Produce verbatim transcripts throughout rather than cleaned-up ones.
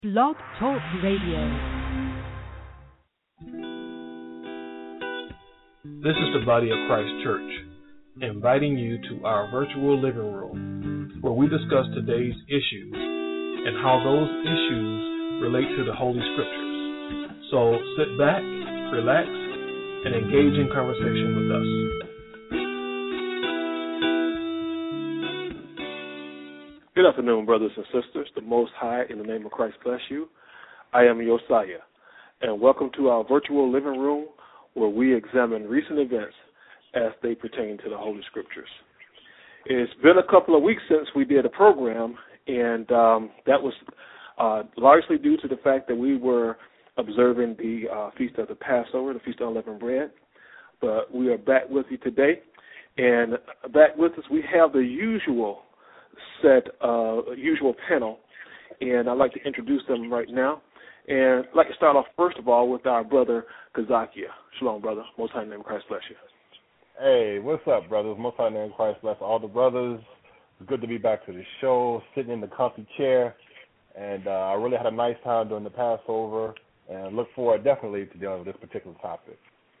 Blog Talk Radio. This is the Body of Christ Church, inviting you to our virtual living room, where we discuss today's issues and how those issues relate to the Holy Scriptures. So sit back, relax, and engage in conversation with us. Good afternoon, brothers and sisters. The Most High, in the name of Christ, bless you. I am Josiah, and welcome to our virtual living room where we examine recent events as they pertain to the Holy Scriptures. It's been a couple of weeks since we did a program, and um, that was uh, largely due to the fact that we were observing the uh, Feast of the Passover, the Feast of Unleavened Bread. But we are back with you today, and back with us we have the usual set, uh, usual panel, and I'd like to introduce them right now. And I'd like to start off, first of all, with our brother Kazakia. Shalom, brother. Most High name of Christ bless you. Hey, what's up, brothers? Most High name of Christ bless all the brothers. It's good to be back to the show, sitting in the comfy chair, and uh, I really had a nice time during the Passover, and look forward definitely to dealing with this particular topic.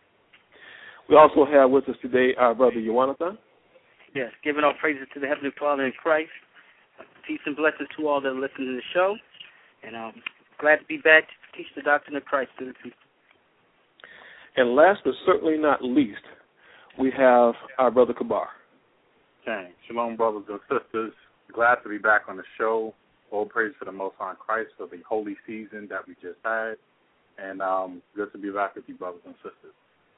We also have with us today our brother Yawanathan. Yes, giving all praises to the Heavenly Father in Christ. Peace and blessings to all that are listening to the show. And I'm um, glad to be back to teach the doctrine of Christ to the people. And last but certainly not least, we have our brother Kabar. Okay. Shalom, brothers and sisters. Glad to be back on the show. All praise to the Most High Christ for the holy season that we just had. And um, good to be back with you, brothers and sisters.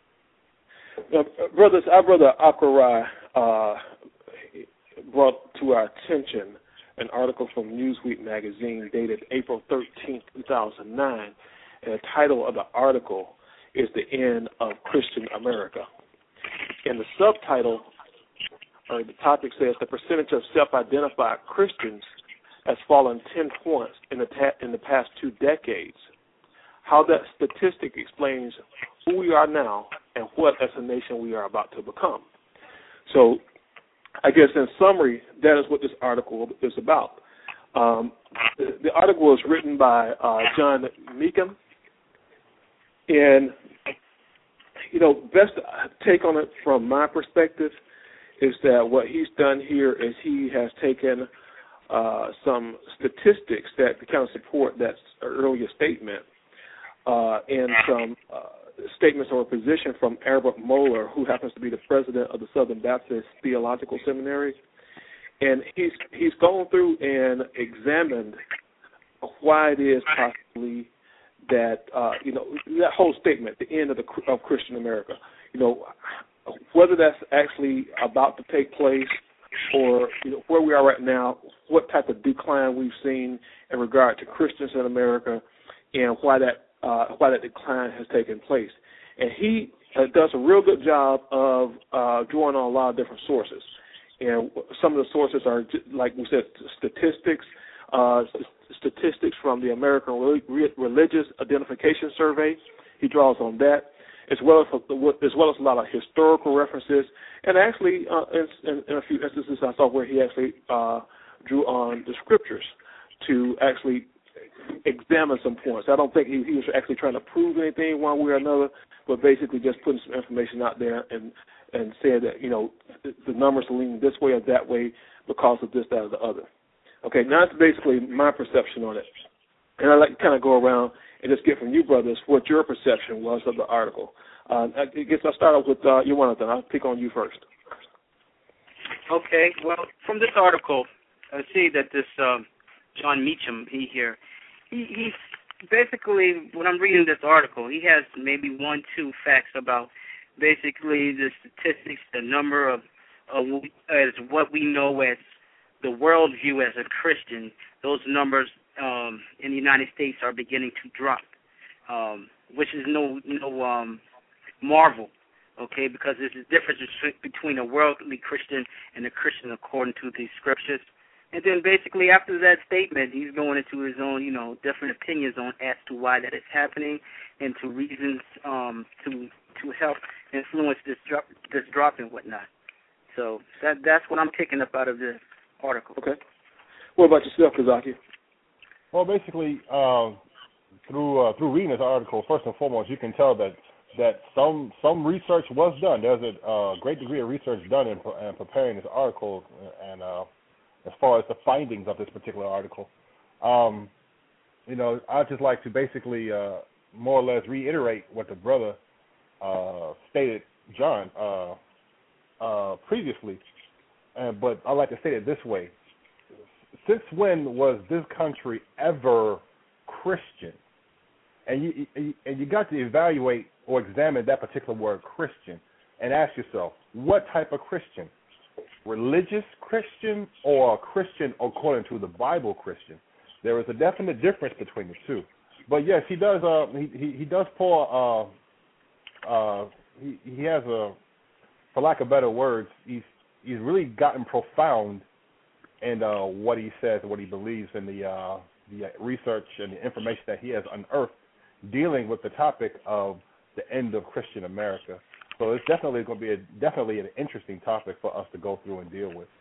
Now, brothers, our brother Akharai uh, brought to our attention an article from Newsweek magazine dated April thirteenth, two thousand nine, and the title of the article is The End of Christian America. And the subtitle, or the topic says, the percentage of self-identified Christians has fallen ten points in the, ta- in the past two decades. How that statistic explains who we are now and what as a nation we are about to become. So I guess in summary, that is what this article is about. Um, the, the article was written by uh, John Meacham, and, you know, best take on it from my perspective is that what he's done here is he has taken uh, some statistics that kind of support that earlier statement, Uh, and some uh, statements or a position from Albert Mohler, who happens to be the president of the Southern Baptist Theological Seminary. And he's he's gone through and examined why it is possibly that, uh, you know, that whole statement, the end of, the, of Christian America, you know, whether that's actually about to take place or, you know, where we are right now, what type of decline we've seen in regard to Christians in America, and why that Uh, why that decline has taken place. And he uh, does a real good job of uh, drawing on a lot of different sources. And some of the sources are, like we said, statistics, uh, st- statistics from the American Re- Religious Identification Survey. He draws on that, as well as as well as a lot of historical references. And actually, uh, in, in, in a few instances, I saw where he actually uh, drew on the scriptures to actually examine some points. I don't think he, he was actually trying to prove anything one way or another, but basically just putting some information out there and and said that, you know, the numbers are leaning this way or that way because of this, that, or the other. Okay, now that's basically my perception on it. And I'd like to kind of go around and just get from you, brothers, what your perception was of the article. Uh, I guess I'll start off with uh, you, Jonathan. I'll pick on you first. Okay, well, from this article, I see that this um, John Meacham, he here, He, he's basically, when I'm reading this article, he has maybe one, two facts about basically the statistics, the number of, of as what we know as the worldview as a Christian. Those numbers um, in the United States are beginning to drop, um, which is no no um, marvel, okay, because there's a difference between a worldly Christian and a Christian according to the scriptures. And then basically after that statement, he's going into his own, you know, different opinions on as to why that is happening and to reasons um, to to help influence this drop, this drop and whatnot. So that that's what I'm picking up out of this article. Okay. What about yourself, Kazaki? Well, basically, um, through uh, through reading this article, first and foremost, you can tell that that some some research was done. There's a uh, great degree of research done in, in preparing this article, and uh, as far as the findings of this particular article, um, you know, I'd just like to basically uh, more or less reiterate what the brother uh, stated, John, uh, uh, previously. Uh, but I'd like to state it this way: since when was this country ever Christian? And you and you got to evaluate or examine that particular word Christian and ask yourself, what type of Christian? Religious Christian or Christian according to the Bible Christian? There is a definite difference between the two. But yes, he does. Uh, he, he he does pull. Uh, uh, he he has a, for lack of better words, he's he's really gotten profound in uh, what he says and what he believes in the uh, the research and the information that he has unearthed, dealing with the topic of the end of Christian America. So it's definitely going to be a, definitely an interesting topic for us to go through and deal with.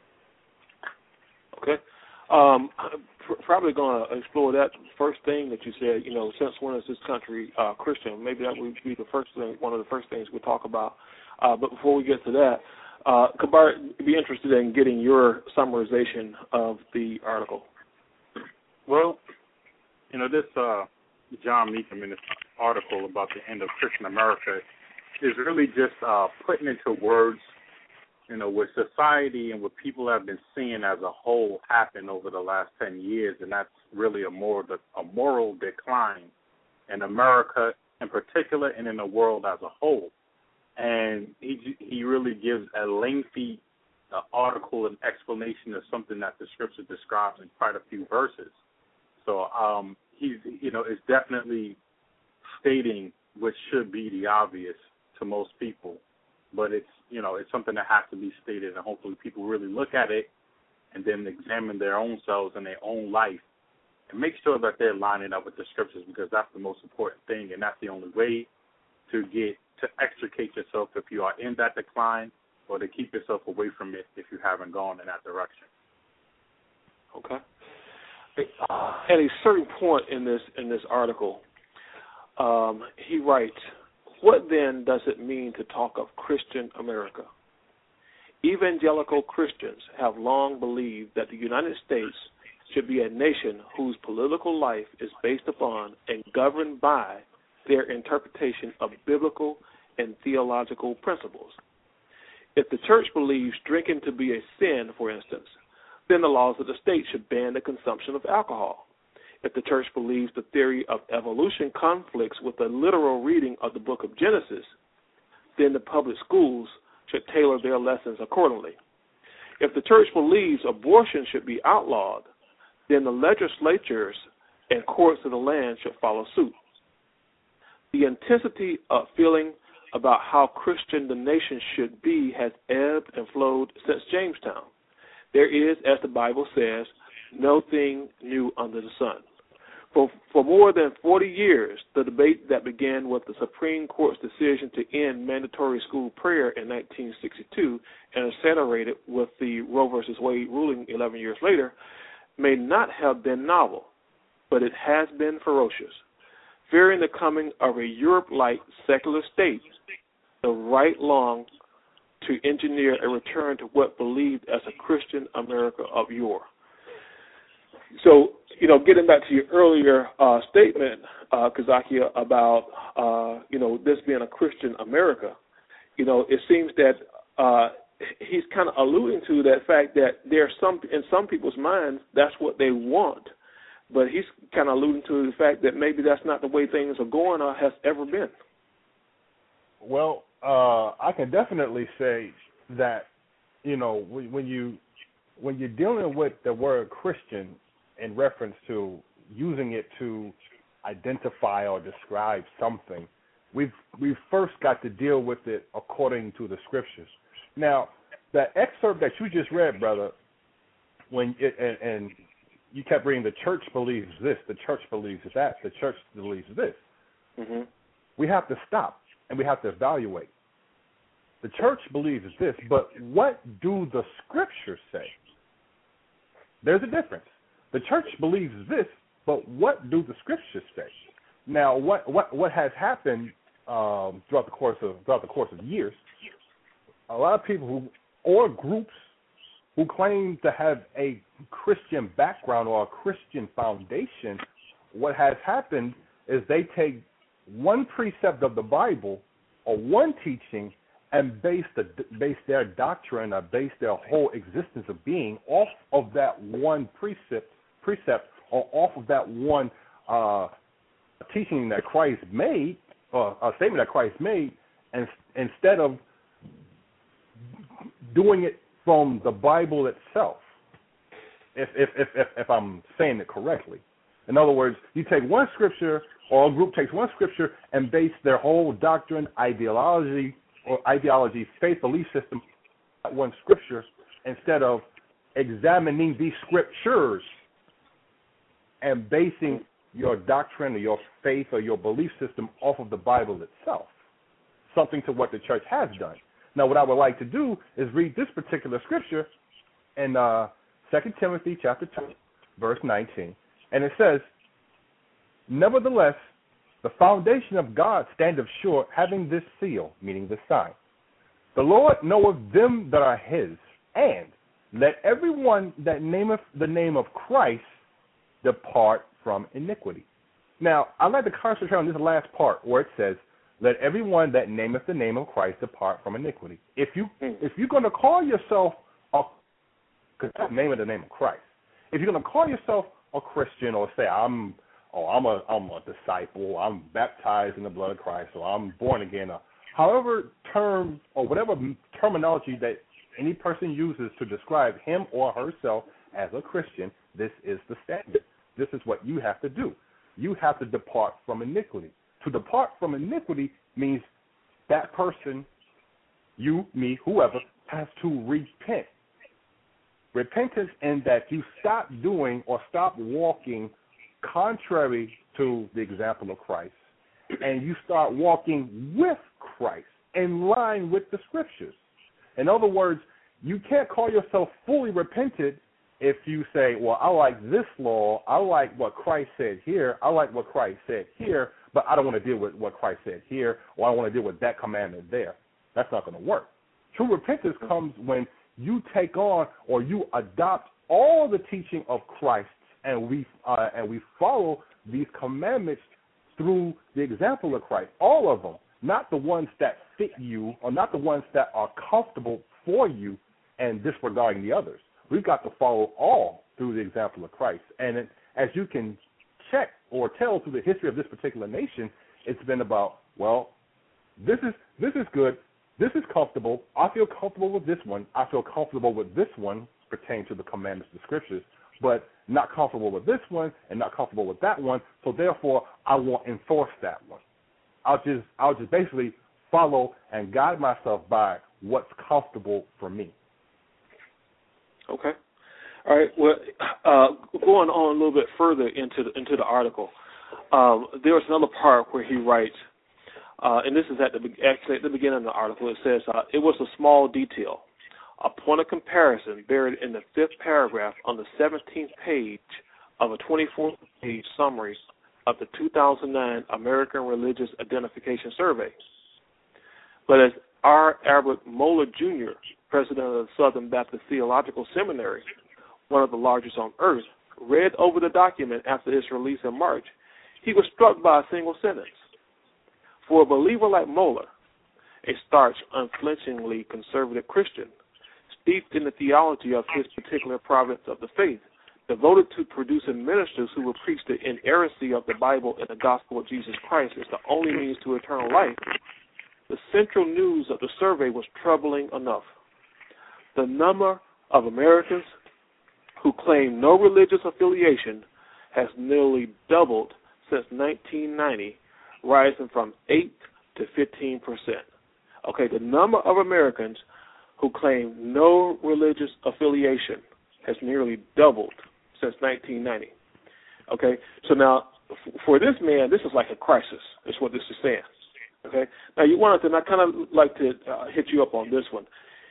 Okay. Um, pr- probably going to explore that first thing that you said, you know, since when is this country uh, Christian? Maybe that would be the first thing, one of the first things we'll talk about. Uh, but before we get to that, uh, Kabar, be interested in getting your summarization of the article. Well, you know, this uh, John Meacham in this article about the end of Christian America is really just uh, putting into words, you know, what society and what people have been seeing as a whole happen over the last ten years, and that's really a moral, a moral decline in America in particular and in the world as a whole. And he he really gives a lengthy uh, article and explanation of something that the scripture describes in quite a few verses. So um, he's, you know, it's definitely stating what should be the obvious to most people, but it's, you know, it's something that has to be stated, and hopefully people really look at it and then examine their own selves and their own life and make sure that they're lining up with the scriptures, because that's the most important thing, and that's the only way to get to extricate yourself if you are in that decline, or to keep yourself away from it if you haven't gone in that direction. Okay. At a certain point in this in this article, um, he writes, "What then does it mean to talk of Christian America? Evangelical Christians have long believed that the United States should be a nation whose political life is based upon and governed by their interpretation of biblical and theological principles. If the church believes drinking to be a sin, for instance, then the laws of the state should ban the consumption of alcohol. If the church believes the theory of evolution conflicts with the literal reading of the book of Genesis, then the public schools should tailor their lessons accordingly. If the church believes abortion should be outlawed, then the legislatures and courts of the land should follow suit. The intensity of feeling about how Christian the nation should be has ebbed and flowed since Jamestown. There is, as the Bible says, no thing new under the sun. For, for more than forty years, the debate that began with the Supreme Court's decision to end mandatory school prayer in nineteen sixty-two and accelerated with the Roe versus Wade ruling eleven years later may not have been novel, but it has been ferocious. Fearing the coming of a Europe-like secular state, the right long to engineer a return to what believed as a Christian America of yore." So, you know, getting back to your earlier uh, statement, uh, Kazakia, about, uh, you know, this being a Christian America, you know, it seems that uh, he's kind of alluding to that fact that there's some, in some people's minds, that's what they want. But he's kind of alluding to the fact that maybe that's not the way things are going or has ever been. Well, uh, I can definitely say that, you know, when you when you're dealing with the word Christian in reference to using it to identify or describe something, we've we've first got to deal with it according to the scriptures. Now, that excerpt that you just read, brother, when it, and, and you kept reading, the church believes this, the church believes that, the church believes this. Mm-hmm. We have to stop and we have to evaluate. The church believes this, but what do the scriptures say? There's a difference. The church believes this, but what do the scriptures say? Now, what what what has happened um, throughout the course of throughout the course of years, a lot of people who or groups who claim to have a Christian background or a Christian foundation, what has happened is they take one precept of the Bible or one teaching and base the base their doctrine or base their whole existence of being off of that one precept precept or off of that one uh, teaching that Christ made, or a statement that Christ made, and instead of doing it from the Bible itself, if if, if if if I'm saying it correctly. In other words, you take one scripture, or a group takes one scripture and base their whole doctrine, ideology, or ideology, faith, belief system on one scripture, instead of examining these scriptures and basing your doctrine or your faith or your belief system off of the Bible itself, something to what the church has done. Now, what I would like to do is read this particular scripture in uh, Second Timothy chapter two, verse nineteen. And it says, "Nevertheless, the foundation of God standeth sure, having this seal," meaning the sign. "The Lord knoweth them that are his, and let everyone that nameth the name of Christ depart from iniquity." Now, I'd like to concentrate on this last part where it says, "Let everyone that nameth the name of Christ depart from iniquity." If you if you're going to call yourself a name of the name of Christ, if you're going to call yourself a Christian, or say I'm oh I'm a I'm a disciple, I'm baptized in the blood of Christ, or I'm born again, or however term or whatever terminology that any person uses to describe him or herself as a Christian, this is the standard. This is what you have to do. You have to depart from iniquity. To depart from iniquity means that person, you, me, whoever, has to repent. Repentance in that you stop doing or stop walking contrary to the example of Christ, and you start walking with Christ in line with the scriptures. In other words, you can't call yourself fully repented if you say, well, I like this law, I like what Christ said here, I like what Christ said here, but I don't want to deal with what Christ said here, or I don't want to deal with that commandment there. That's not going to work. True repentance comes when you take on or you adopt all the teaching of Christ, and we uh, and we follow these commandments through the example of Christ, all of them, not the ones that fit you or not the ones that are comfortable for you and disregarding the others. We've got to follow all through the example of Christ. And it, as you can check or tell through the history of this particular nation, it's been about, well, this is this is good, this is comfortable, I feel comfortable with this one, I feel comfortable with this one pertaining to the commandments of the scriptures, but not comfortable with this one and not comfortable with that one, so therefore I won't enforce that one. I'll just I'll just basically follow and guide myself by what's comfortable for me. Okay. All right. Well, uh, going on a little bit further into the, into the article, um, there's another part where he writes, uh, and this is at the actually at the beginning of the article. It says uh, it was a small detail, a point of comparison buried in the fifth paragraph on the seventeenth page of a twenty-four page summary of the two thousand nine American Religious Identification Survey. But as R. Albert Mohler, Junior, president of the Southern Baptist Theological Seminary, one of the largest on earth, read over the document after its release in March, he was struck by a single sentence. For a believer like Mohler, a starch, unflinchingly conservative Christian, steeped in the theology of his particular province of the faith, devoted to producing ministers who will preach the inerrancy of the Bible and the gospel of Jesus Christ as the only means to eternal life, the central news of the survey was troubling enough. The number of Americans who claim no religious affiliation has nearly doubled since nineteen ninety, rising from eight to fifteen percent. Okay, the number of Americans who claim no religious affiliation has nearly doubled since nineteen ninety. Okay, so now for this man, this is like a crisis, is what this is saying. Okay, now you wanted to, and I kind of like to uh, hit you up on this one.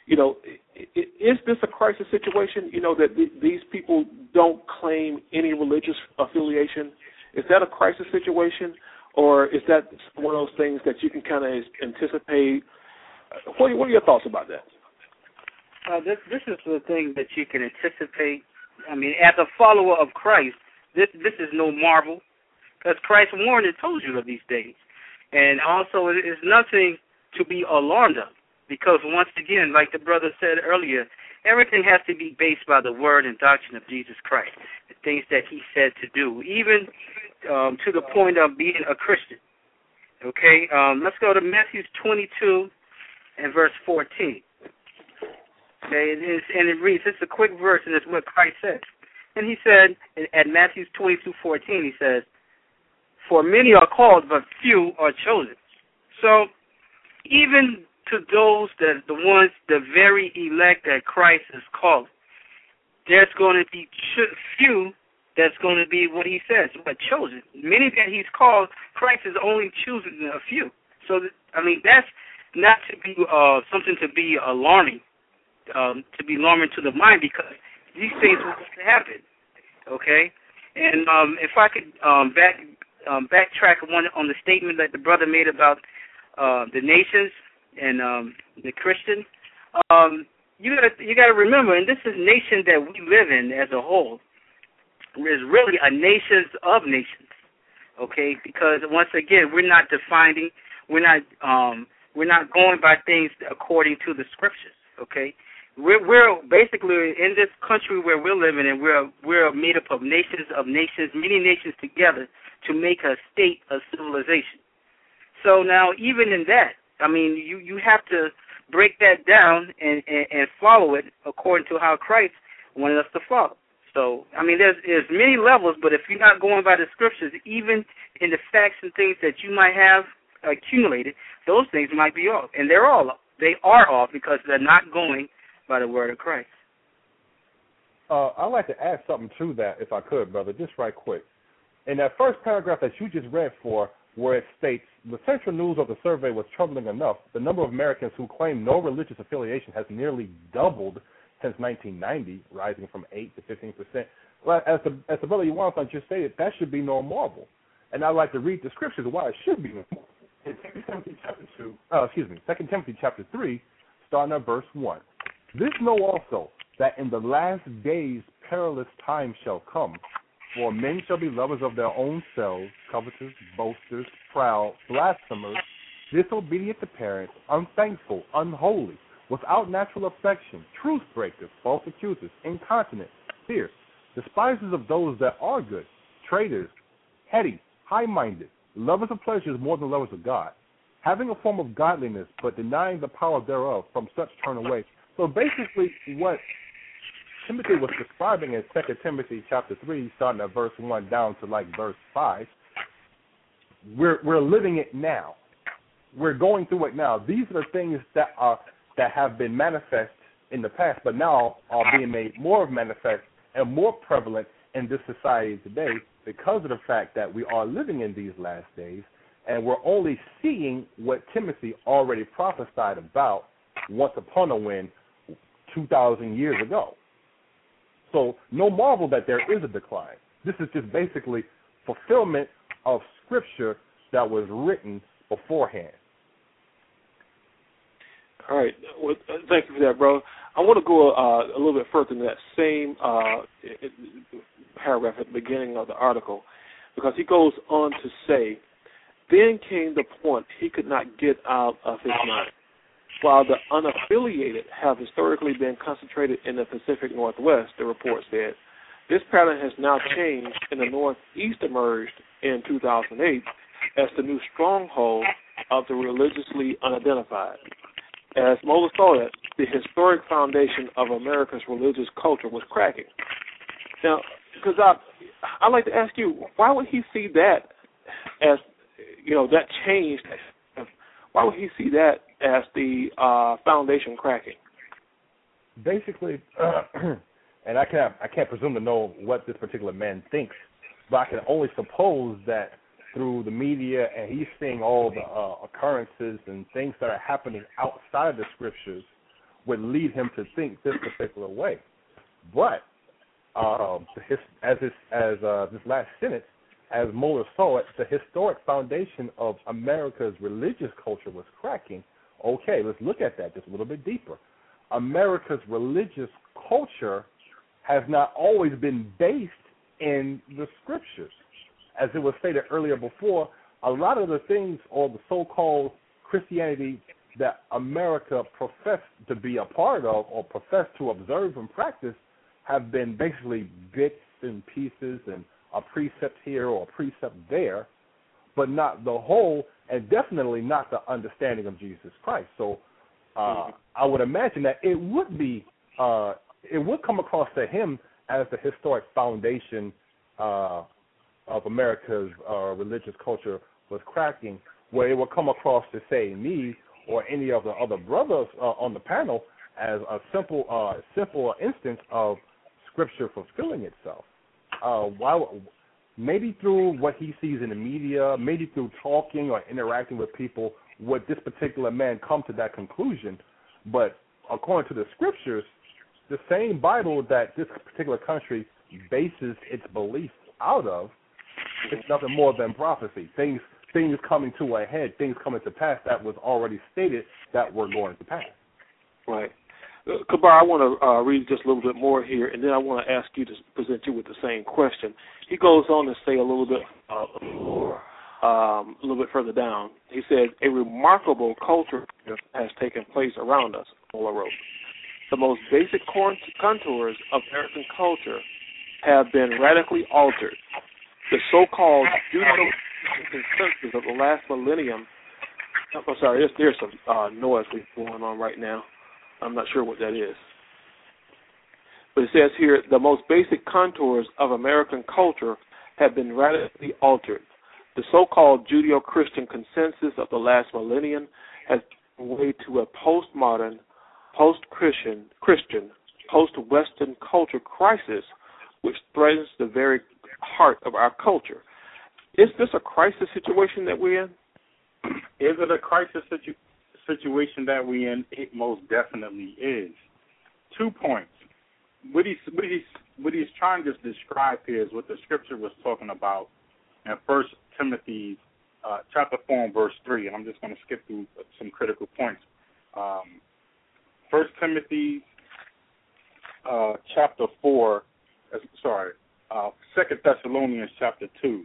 You know, is this a crisis situation? You know, that these people don't claim any religious affiliation. Is that a crisis situation, or is that one of those things that you can kind of anticipate? What are, what are your thoughts about that? Uh, this this is the thing that you can anticipate. I mean, as a follower of Christ, this this is no marvel, because Christ warned and told you of these things. And also, it is nothing to be alarmed of, because once again, like the brother said earlier, everything has to be based by the word and doctrine of Jesus Christ, the things that he said to do, even um, to the point of being a Christian. Okay, um, let's go to Matthew twenty-two and verse fourteen. Okay, and, it's, and it reads, it's a quick verse, and it's what Christ said. And he said, at Matthew twenty-two fourteen, he says, for many are called, but few are chosen. So even to those that the ones, the very elect that Christ is called, there's going to be ch- few that's going to be what he says, but chosen. Many that he's called, Christ is only choosing a few. So, I mean, that's not to be uh, something to be alarming, um, to be alarming to the mind, because these things will happen, okay? And um, if I could um, back um, backtrack one on the statement that the brother made about uh, the nations and um, the Christians, um, you gotta you gotta remember, and this is nation that we live in as a whole, is really a nation of nations, okay? Because once again, we're not defining, we're not um, we're not going by things according to the scriptures, okay? We're, we're basically in this country where we're living in, we're we're made up of nations of nations, many nations together to make a state of civilization. So now, even in that, I mean, you, you have to break that down and, and, and follow it according to how Christ wanted us to follow. So, I mean, there's, there's many levels, but if you're not going by the scriptures, even in the facts and things that you might have accumulated, those things might be off. And they're all they are off because they're not going by the word of Christ. Uh, I'd like to add something to that, if I could, brother, just right quick. In that first paragraph that you just read for, where it states, the central news of the survey was troubling enough, the number of Americans who claim no religious affiliation has nearly doubled since nineteen ninety, rising from eight to fifteen percent. Well, as the, as the brother Yawanathan just stated, that should be no marvel. And I'd like to read the scriptures why it should be no marvel. In Second Timothy chapter two, uh, excuse me, Second Timothy chapter three, starting at verse one. This know also, that in the last days perilous times shall come, for men shall be lovers of their own selves, covetous, boasters, proud, blasphemers, disobedient to parents, unthankful, unholy, without natural affection, truce breakers, false accusers, incontinent, fierce, despisers of those that are good, traitors, heady, high-minded, lovers of pleasures more than lovers of God, having a form of godliness, but denying the power thereof, from such turn away. So basically what Timothy was describing in Second Timothy chapter three, starting at verse one down to like verse five, we're we're living it now. We're going through it now. These are the things that are that have been manifest in the past, but now are being made more manifest and more prevalent in this society today because of the fact that we are living in these last days, and we're only seeing what Timothy already prophesied about once upon a when two thousand years ago. So no marvel that there is a decline. This is just basically fulfillment of scripture that was written beforehand. All right. Well, thank you for that, bro. I want to go uh, a little bit further in that same uh, paragraph at the beginning of the article, because he goes on to say, then came the point he could not get out of his mind. While the unaffiliated have historically been concentrated in the Pacific Northwest, the report said, this pattern has now changed, and the Northeast emerged in two thousand eight as the new stronghold of the religiously unidentified. As Moses saw it, the historic foundation of America's religious culture was cracking. Now, because I, I'd like to ask you, why would he see that as, you know, that changed? Why would he see that as the uh, foundation cracking? Basically, uh, and I can't I can't presume to know what this particular man thinks, but I can only suppose that through the media, and he's seeing all the uh, occurrences and things that are happening outside of the scriptures, would lead him to think this particular way. But um, his, as his, as uh, this last sentence, as Moeller saw it, the historic foundation of America's religious culture was cracking. Okay, let's look at that just a little bit deeper. America's religious culture has not always been based in the scriptures. As it was stated earlier before, a lot of the things, or the so-called Christianity that America professed to be a part of or professed to observe and practice, have been basically bits and pieces and a precept here or a precept there, but not the whole, and definitely not the understanding of Jesus Christ. So uh, mm-hmm. I would imagine that it would be, uh, it would come across to him as the historic foundation uh, of America's uh, religious culture was cracking, where it would come across to, say, me or any of the other brothers uh, on the panel as a simple, uh, simple instance of Scripture fulfilling itself. Uh, why, maybe through what he sees in the media, maybe through talking or interacting with people, would this particular man come to that conclusion. But according to the Scriptures, the same Bible that this particular country bases its beliefs out of, it's nothing more than prophecy. Things things coming to a head, things coming to pass that was already stated that were going to pass. Right. Uh, Kabar, I want to uh, read just a little bit more here, and then I want to ask you to present you with the same question. He goes on to say a little bit uh, um, a little bit further down. He said, a remarkable culture has taken place around us, Moeller wrote. The most basic contours of American culture have been radically altered. The so-called Judeo-consensus of the last millennium. I'm sorry, there's, there's some uh, noise going on right now. I'm not sure what that is. But it says here, the most basic contours of American culture have been radically altered. The so-called Judeo-Christian consensus of the last millennium has given way to a postmodern, post-Christian, Christian, post-Western culture crisis, which threatens the very heart of our culture. Is this a crisis situation that we're in? Is it a crisis situ- situation that we're in? It most definitely is. Two points. What he's, what he's, what he's trying to describe here is what the scripture was talking about in First Timothy uh, chapter four and verse three, and I'm just going to skip through some critical points. Um, First Timothy uh, chapter four, uh, sorry, uh, Second Thessalonians chapter two,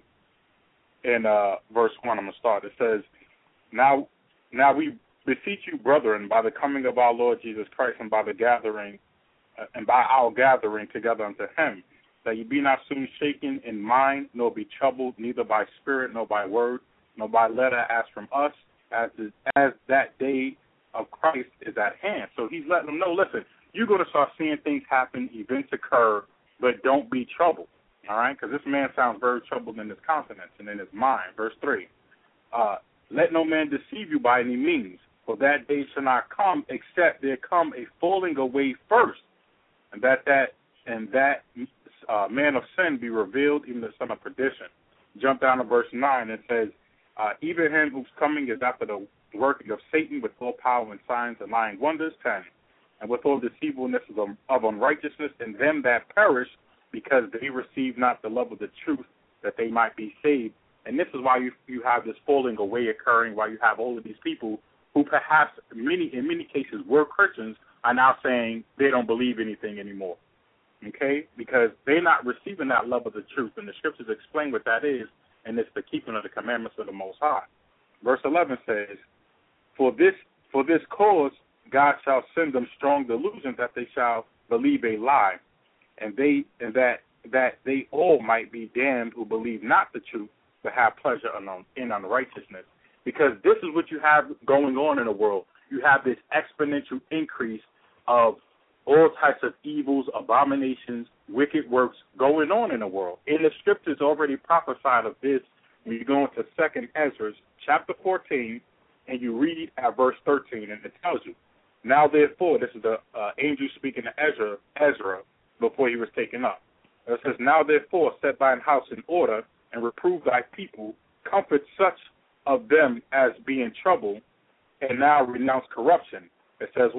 and uh, verse one. I'm going to start. It says, "Now, now we beseech you, brethren, by the coming of our Lord Jesus Christ, and by the gathering, uh, and by our gathering together unto Him, that ye be not soon shaken in mind, nor be troubled, neither by spirit, nor by word, nor by letter, as from us, as is, as that day of Christ is at hand." So he's letting them know, listen, you're going to start seeing things happen, events occur, but don't be troubled, all right? Because this man sounds very troubled in his countenance and in his mind. Verse three, uh, "Let no man deceive you by any means, for that day shall not come, except there come a falling away first, and that that and that uh, man of sin be revealed, even the son of perdition." Jump down to verse nine. It says, uh, "Even him whose coming is after the working of Satan with all power and signs and lying wonders." ten. "And with all deceivableness of, of unrighteousness in them that perish, because they receive not the love of the truth, that they might be saved." And this is why you you have this falling away occurring, why you have all of these people who perhaps many in many cases were Christians are now saying they don't believe anything anymore. Okay? Because they're not receiving that love of the truth. And the scriptures explain what that is, and it's the keeping of the commandments of the Most High. Verse eleven says, For this for this cause God shall send them strong delusions, that they shall believe a lie, and they and that that they all might be damned who believe not the truth, but have pleasure in unrighteousness. Because this is what you have going on in the world. You have this exponential increase of all types of evils, abominations, wicked works going on in the world. And the scriptures already prophesied of this when you go into Second Ezra, chapter fourteen, and you read at verse thirteen, and it tells you, "Now therefore," this is the uh, angel speaking to Ezra, Ezra before he was taken up. It says, "Now therefore set thine house in order, and reprove thy people, comfort such of them as be in trouble, and now renounce corruption." It says what?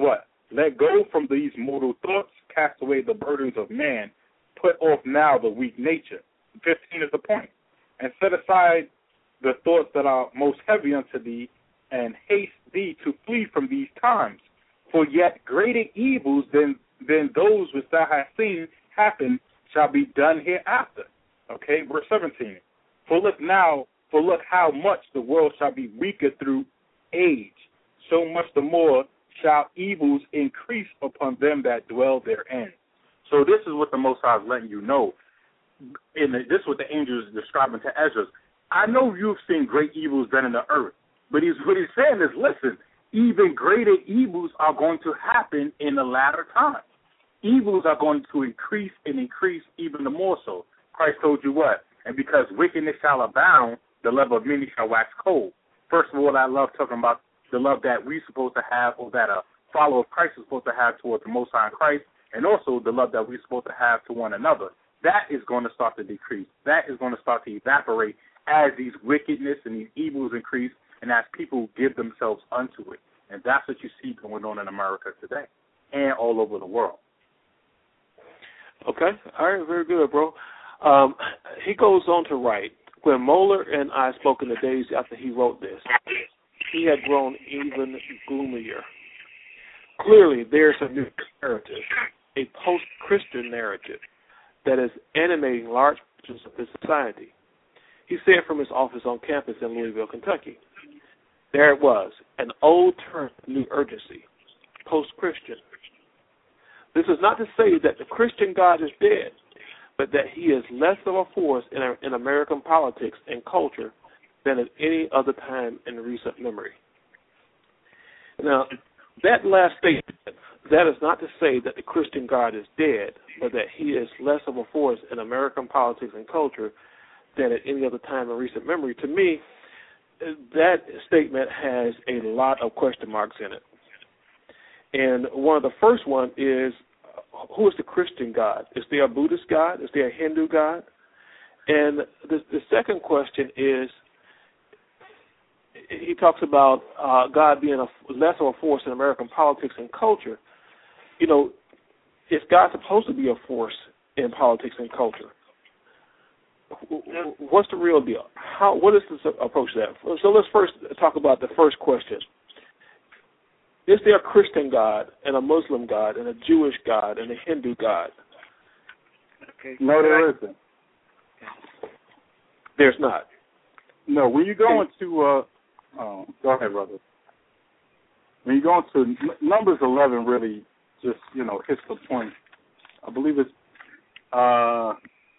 Let go from these mortal thoughts, cast away the burdens of man, put off now the weak nature. fifteen is the point. And set aside the thoughts that are most heavy unto thee, and haste thee to flee from these times. For yet greater evils than, than those which thou hast seen happen shall be done hereafter. Okay, verse seventeen. For look now, for look how much the world shall be weaker through age, so much the more shall evils increase upon them that dwell therein. So this is what the Most High is letting you know. And this is what the angel is describing to Ezra. I know you've seen great evils done in the earth, but he's, what he's saying is, listen, even greater evils are going to happen in the latter times. Evils are going to increase and increase even the more so. Christ told you what? And because wickedness shall abound, the love of many shall wax cold. First of all, I love talking about the love that we're supposed to have, or that a follower of Christ is supposed to have towards the Most High in Christ, and also the love that we're supposed to have to one another. That is going to start to decrease. That is going to start to evaporate as these wickedness and these evils increase, and as people give themselves unto it. And that's what you see going on in America today and all over the world. Okay. All right. Very good, bro. Um, he goes on to write, when Moeller and I spoke in the days after he wrote this, he had grown even gloomier. Clearly, there's a new narrative, a post-Christian narrative, that is animating large portions of this society. He said from his office on campus in Louisville, Kentucky. There it was, an old term, new urgency, post-Christian. This is not to say that the Christian God is dead, but that he is less of a force in, our, in American politics and culture than at any other time in recent memory. Now, that last statement, that is not to say that the Christian God is dead, but that he is less of a force in American politics and culture than at any other time in recent memory. To me, that statement has a lot of question marks in it. And one of the first one is, who is the Christian God? Is there a Buddhist God? Is there a Hindu God? And the, the second question is, he talks about uh, God being a, less of a force in American politics and culture. You know, is God supposed to be a force in politics and culture? What's the real deal? How? What is this approach to that? So let's first talk about the first question. Is there a Christian God and a Muslim God and a Jewish God and a Hindu God? Okay. No, there isn't. There's not. No, when you go into, uh, oh, go ahead, brother. When you go into Numbers eleven, really just, you know, hits the point. I believe it's, uh,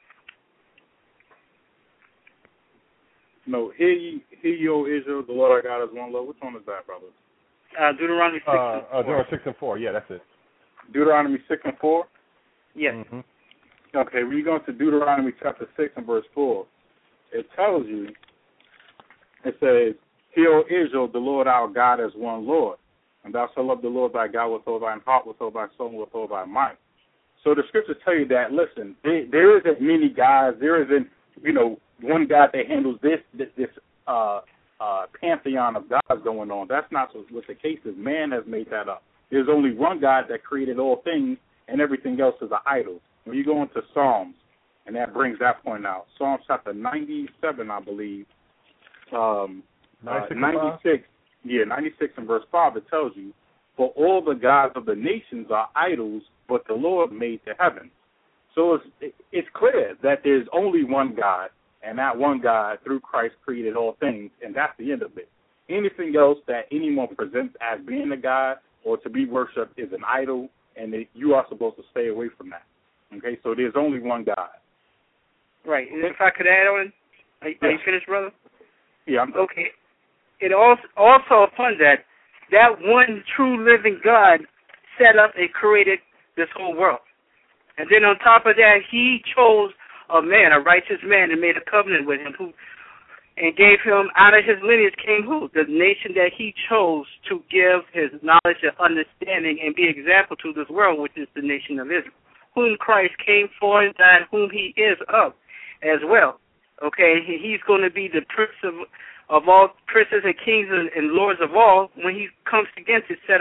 no, hear ye, hear ye, O Israel, the Lord our God is one Lord. Which one is that, brother? Uh, Deuteronomy six uh, and four. Uh, Deuteronomy six and four. Yeah, that's it. Deuteronomy six and four. Yes. Mm-hmm. Okay, when you go into Deuteronomy chapter six and verse four, it tells you. It says, "Hear, O Israel, the Lord our God is one Lord, and thou shalt love the Lord thy God with all thine heart, with all thy soul, with all thy might." So the scriptures tell you that. Listen, there, there isn't many gods. There isn't, you know, one God that handles this this, this uh, uh, pantheon of gods going on. That's not what the case is. Man has made that up. There's only one God that created all things, and everything else is an idol. When you go into Psalms, and that brings that point out. Psalms chapter ninety-seven, I believe. Um, uh, ninety-six, yeah, ninety-six and verse five. It tells you, "For all the gods of the nations are idols, but the Lord made the heavens." So it's it's clear that there's only one God, and that one God through Christ created all things, and that's the end of it. Anything else that anyone presents as being a God or to be worshipped is an idol, and it, you are supposed to stay away from that. Okay, so there's only one God. Right. And if I could add on, are, are you finished, brother? Yeah, I'm okay. It also, also upon that, that one true living God set up and created this whole world. And then on top of that, he chose a man, a righteous man, and made a covenant with him, who and gave him, out of his lineage came who? The nation that he chose to give his knowledge and understanding and be example to this world, which is the nation of Israel, whom Christ came for and died, whom he is of as well. Okay, he's going to be the prince of, of all princes and kings and, and lords of all when he comes again to set up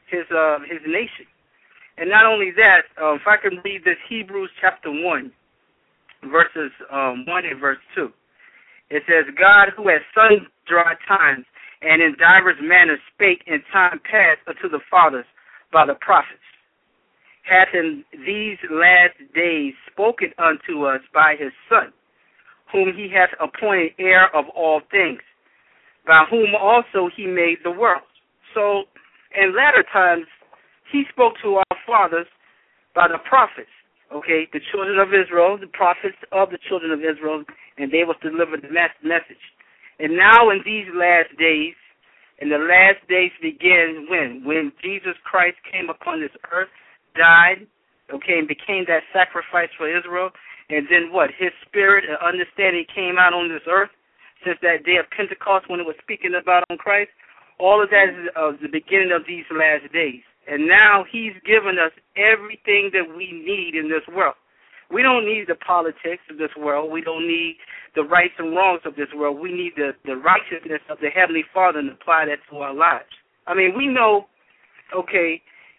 his uh, his nation. And not only that, uh, if I can read this Hebrews chapter one, verses um, one and verse two. It says, God, who at sundry times and in divers manners spake in time past unto the fathers by the prophets, hath in these last days spoken unto us by his Son, whom he hath appointed heir of all things, by whom also he made the world. So in latter times, he spoke to our fathers by the prophets, okay, the children of Israel, the prophets of the children of Israel, and they was delivered the message. And now in these last days, and the last days begin when? When Jesus Christ came upon this earth, died, okay, and became that sacrifice for Israel, and then what? His spirit and understanding came out on this earth since that day of Pentecost when it was speaking about on Christ. All of that is uh, the beginning of these last days. And now he's given us everything that we need in this world. We don't need the politics of this world. We don't need the rights and wrongs of this world. We need the, the righteousness of the Heavenly Father and apply that to our lives. I mean, we know, okay,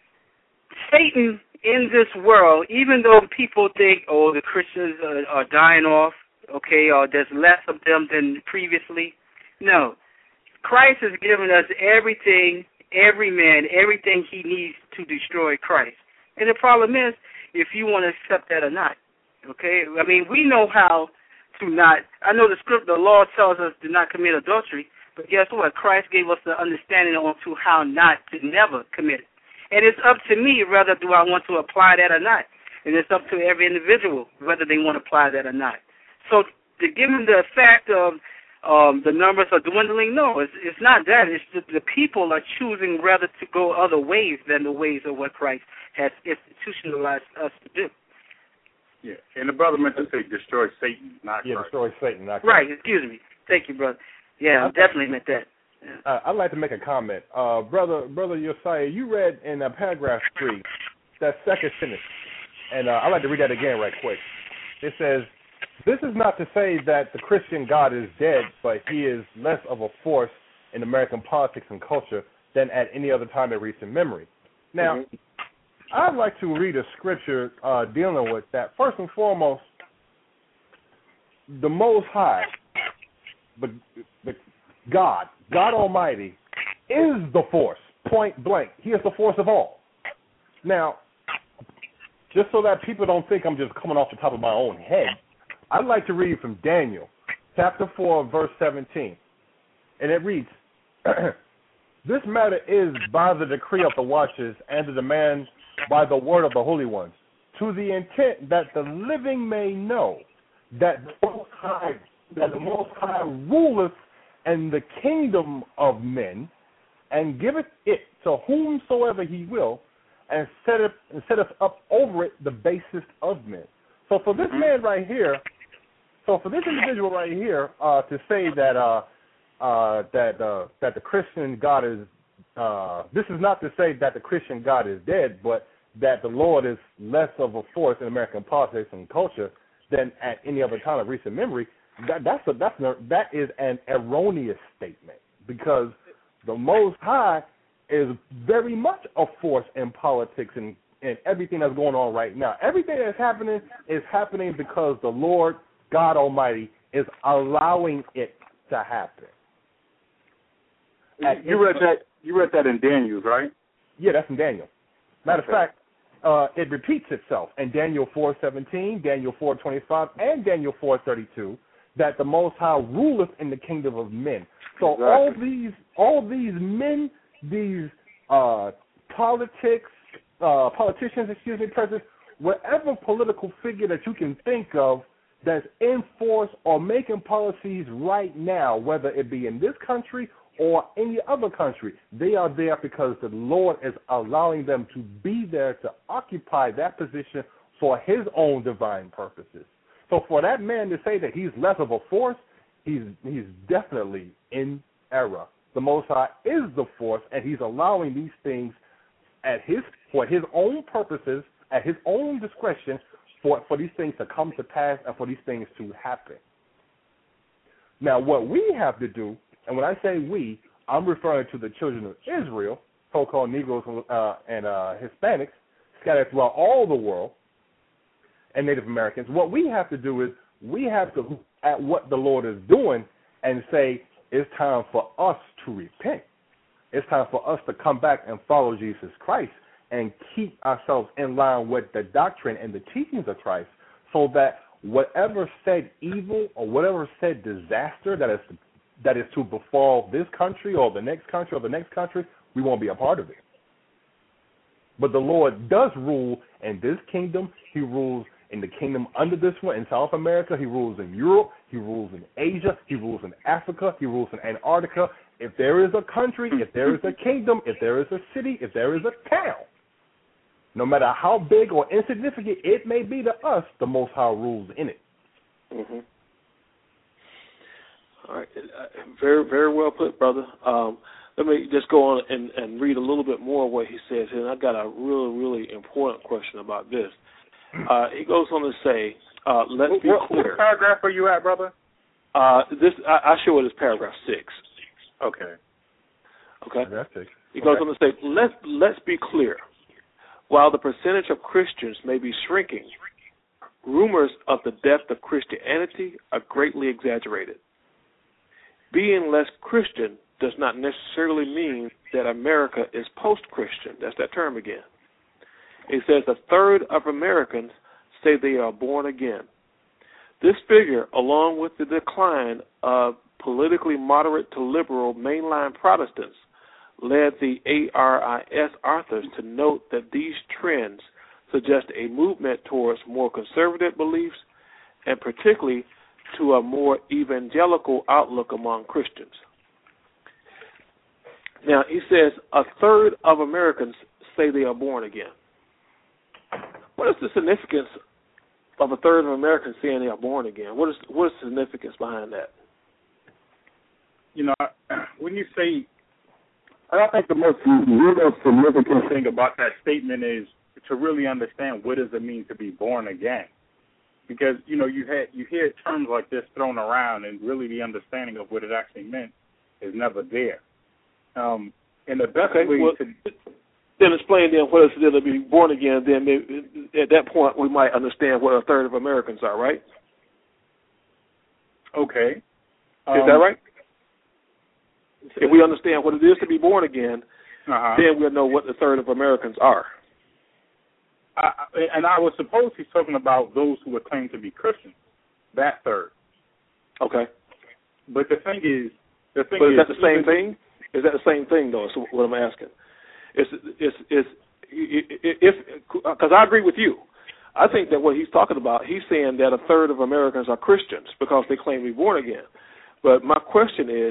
Satan in this world, even though people think, oh, the Christians are, are dying off, okay, or there's less of them than previously, no. Christ has given us everything, every man, everything he needs to destroy Christ. And the problem is, if you want to accept that or not, okay? I mean, we know how to not, I know the script, the law tells us to not commit adultery, but guess what? Christ gave us the understanding on to how not to never commit it. And it's up to me whether do I want to apply that or not. And it's up to every individual whether they want to apply that or not. So to given the fact of Um, the numbers are dwindling. No, it's, it's not that. It's just the people are choosing rather to go other ways than the ways of what Christ has institutionalized us to do. Yeah, and the brother meant to say destroy Satan, not yeah, Christ. destroy Satan, not Christ. Right, excuse me. Thank you, brother. Yeah, I definitely meant that. Yeah. Uh, I'd like to make a comment. Uh, brother, brother Josiah, you read in uh, paragraph three, that second sentence, and uh, I'd like to read that again right quick. It says, this is not to say that the Christian God is dead, but he is less of a force in American politics and culture than at any other time in recent memory. Now, mm-hmm. I'd like to read a scripture uh, dealing with that. First and foremost, the Most High, the, the God, God Almighty, is the force, point blank. He is the force of all. Now, just so that people don't think I'm just coming off the top of my own head, I'd like to read from Daniel, chapter four, verse seventeen. And it reads, this matter is by the decree of the watchers and the demand by the word of the holy ones, to the intent that the living may know that the Most High, that the Most High ruleth in the kingdom of men, and giveth it to whomsoever he will, and setteth, and setteth up over it the basest of men. So for this man right here, so for this individual right here uh, to say that uh, uh, that uh, that the Christian God is, uh, this is not to say that the Christian God is dead, but that the Lord is less of a force in American politics and culture than at any other time of recent memory. That that's a, that's a, that is an erroneous statement, because the Most High is very much a force in politics and, and everything that's going on right now. Everything that's happening is happening because the Lord God Almighty is allowing it to happen. You, you read that. You read that in Daniel, right? Yeah, that's in Daniel. Matter okay. of fact, uh, it repeats itself in Daniel four seventeen, Daniel four twenty-five, and Daniel four thirty-two that the Most High ruleth in the kingdom of men. So exactly. all these, all these men, these uh, politics, uh, politicians, excuse me, presidents, whatever political figure that you can think of that's in force or making policies right now, whether it be in this country or any other country, they are there because the Lord is allowing them to be there to occupy that position for his own divine purposes. So for that man to say that he's less of a force, he's he's definitely in error. The Most High is the force, and he's allowing these things at his for his own purposes, at his own discretion, for, for these things to come to pass and for these things to happen. Now, what we have to do, and when I say we, I'm referring to the children of Israel, so-called Negroes uh, and uh, Hispanics scattered throughout all the world, and Native Americans. What we have to do is we have to look at what the Lord is doing and say it's time for us to repent. It's time for us to come back and follow Jesus Christ and keep ourselves in line with the doctrine and the teachings of Christ, so that whatever said evil or whatever said disaster that is that is to befall this country or the next country or the next country, we won't be a part of it. But the Lord does rule in this kingdom. He rules in the kingdom under this one in South America. He rules in Europe. He rules in Asia. He rules in Africa. He rules in Antarctica. If there is a country, if there is a kingdom, if there is a city, if there is a town, no matter how big or insignificant it may be to us, the Most High rules in it. Mm-hmm. All right. Very, very well put, brother. Um, let me just go on and, and read a little bit more of what he says here. And I've got a really, really important question about this. Uh, he goes on to say, uh, let's be what, clear. What paragraph are you at, brother? Uh, this I, I show it as paragraph six. Okay. Okay. That's six. He goes okay. on to say, let's let's be clear. While the percentage of Christians may be shrinking, rumors of the death of Christianity are greatly exaggerated. Being less Christian does not necessarily mean that America is post-Christian. That's that term again. It says a third of Americans say they are born again. This figure, along with the decline of politically moderate to liberal mainline Protestants, led the A R I S authors to note that these trends suggest a movement towards more conservative beliefs and particularly to a more evangelical outlook among Christians. Now, he says a third of Americans say they are born again. What is the significance of a third of Americans saying they are born again? What is what is the significance behind that? You know, when you say, I think the most real significant thing about that statement is to really understand what does it mean to be born again. Because, you know, you had you hear terms like this thrown around, and really the understanding of what it actually meant is never there. Um, and the best okay, way well, to then explain then what is it to be born again. Then maybe at that point we might understand what a third of Americans are, right? Okay, um, is that right? If we understand what it is to be born again, uh-huh. then we'll know what the third of Americans are. I, and I would suppose he's talking about those who would claim to be Christians, that third. Okay. But the thing is, the thing but is, is that the same thing? Is that the same thing, though? Is what I'm asking. It's it's it's if because I agree with you. I think that what he's talking about, he's saying that a third of Americans are Christians because they claim to be born again. But my question is,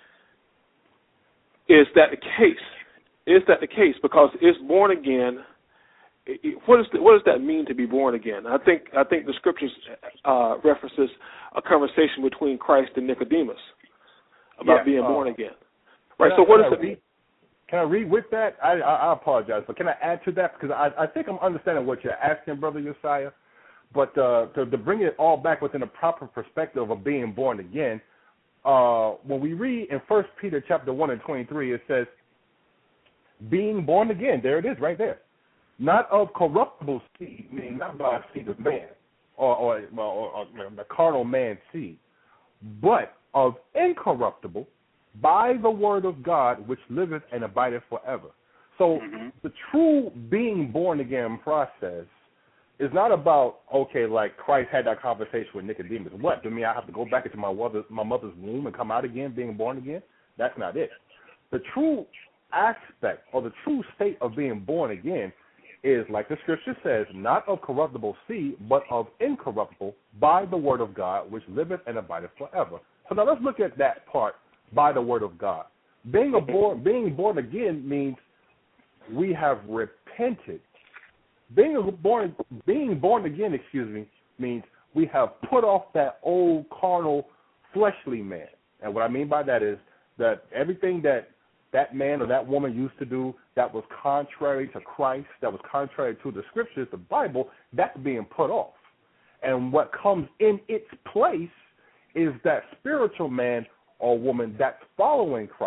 is that the case? Is that the case? Because it's born again. What is the, what does that mean to be born again? I think I think the scriptures uh, references a conversation between Christ and Nicodemus about yeah, being uh, born again. Right. I, So what does I it read, mean? Can I read with that? I, I, I apologize, but can I add to that? Because I, I think I'm understanding what you're asking, Brother Josiah. But uh, to, to bring it all back within a proper perspective of being born again, uh, when we read in First Peter chapter one and twenty-three, it says, being born again, there it is right there, not of corruptible seed, meaning not by seed of man, or, or, or, or the carnal man's seed, but of incorruptible, by the word of God, which liveth and abideth forever. So mm-hmm. the true being born again process is not about, okay, like Christ had that conversation with Nicodemus. What, do me I have to go back into my mother's, my mother's womb and come out again, being born again? That's not it. The true aspect or the true state of being born again is, like the scripture says, not of corruptible seed, but of incorruptible, by the word of God, which liveth and abideth forever. So now let's look at that part, by the word of God. Being a born, being born again means we have repented. Being a born, being born again, excuse me, means we have put off that old carnal, fleshly man. And what I mean by that is that everything that that man or that woman used to do that was contrary to Christ, that was contrary to the scriptures, the Bible, that's being put off. And what comes in its place is that spiritual man or woman that's following Christ,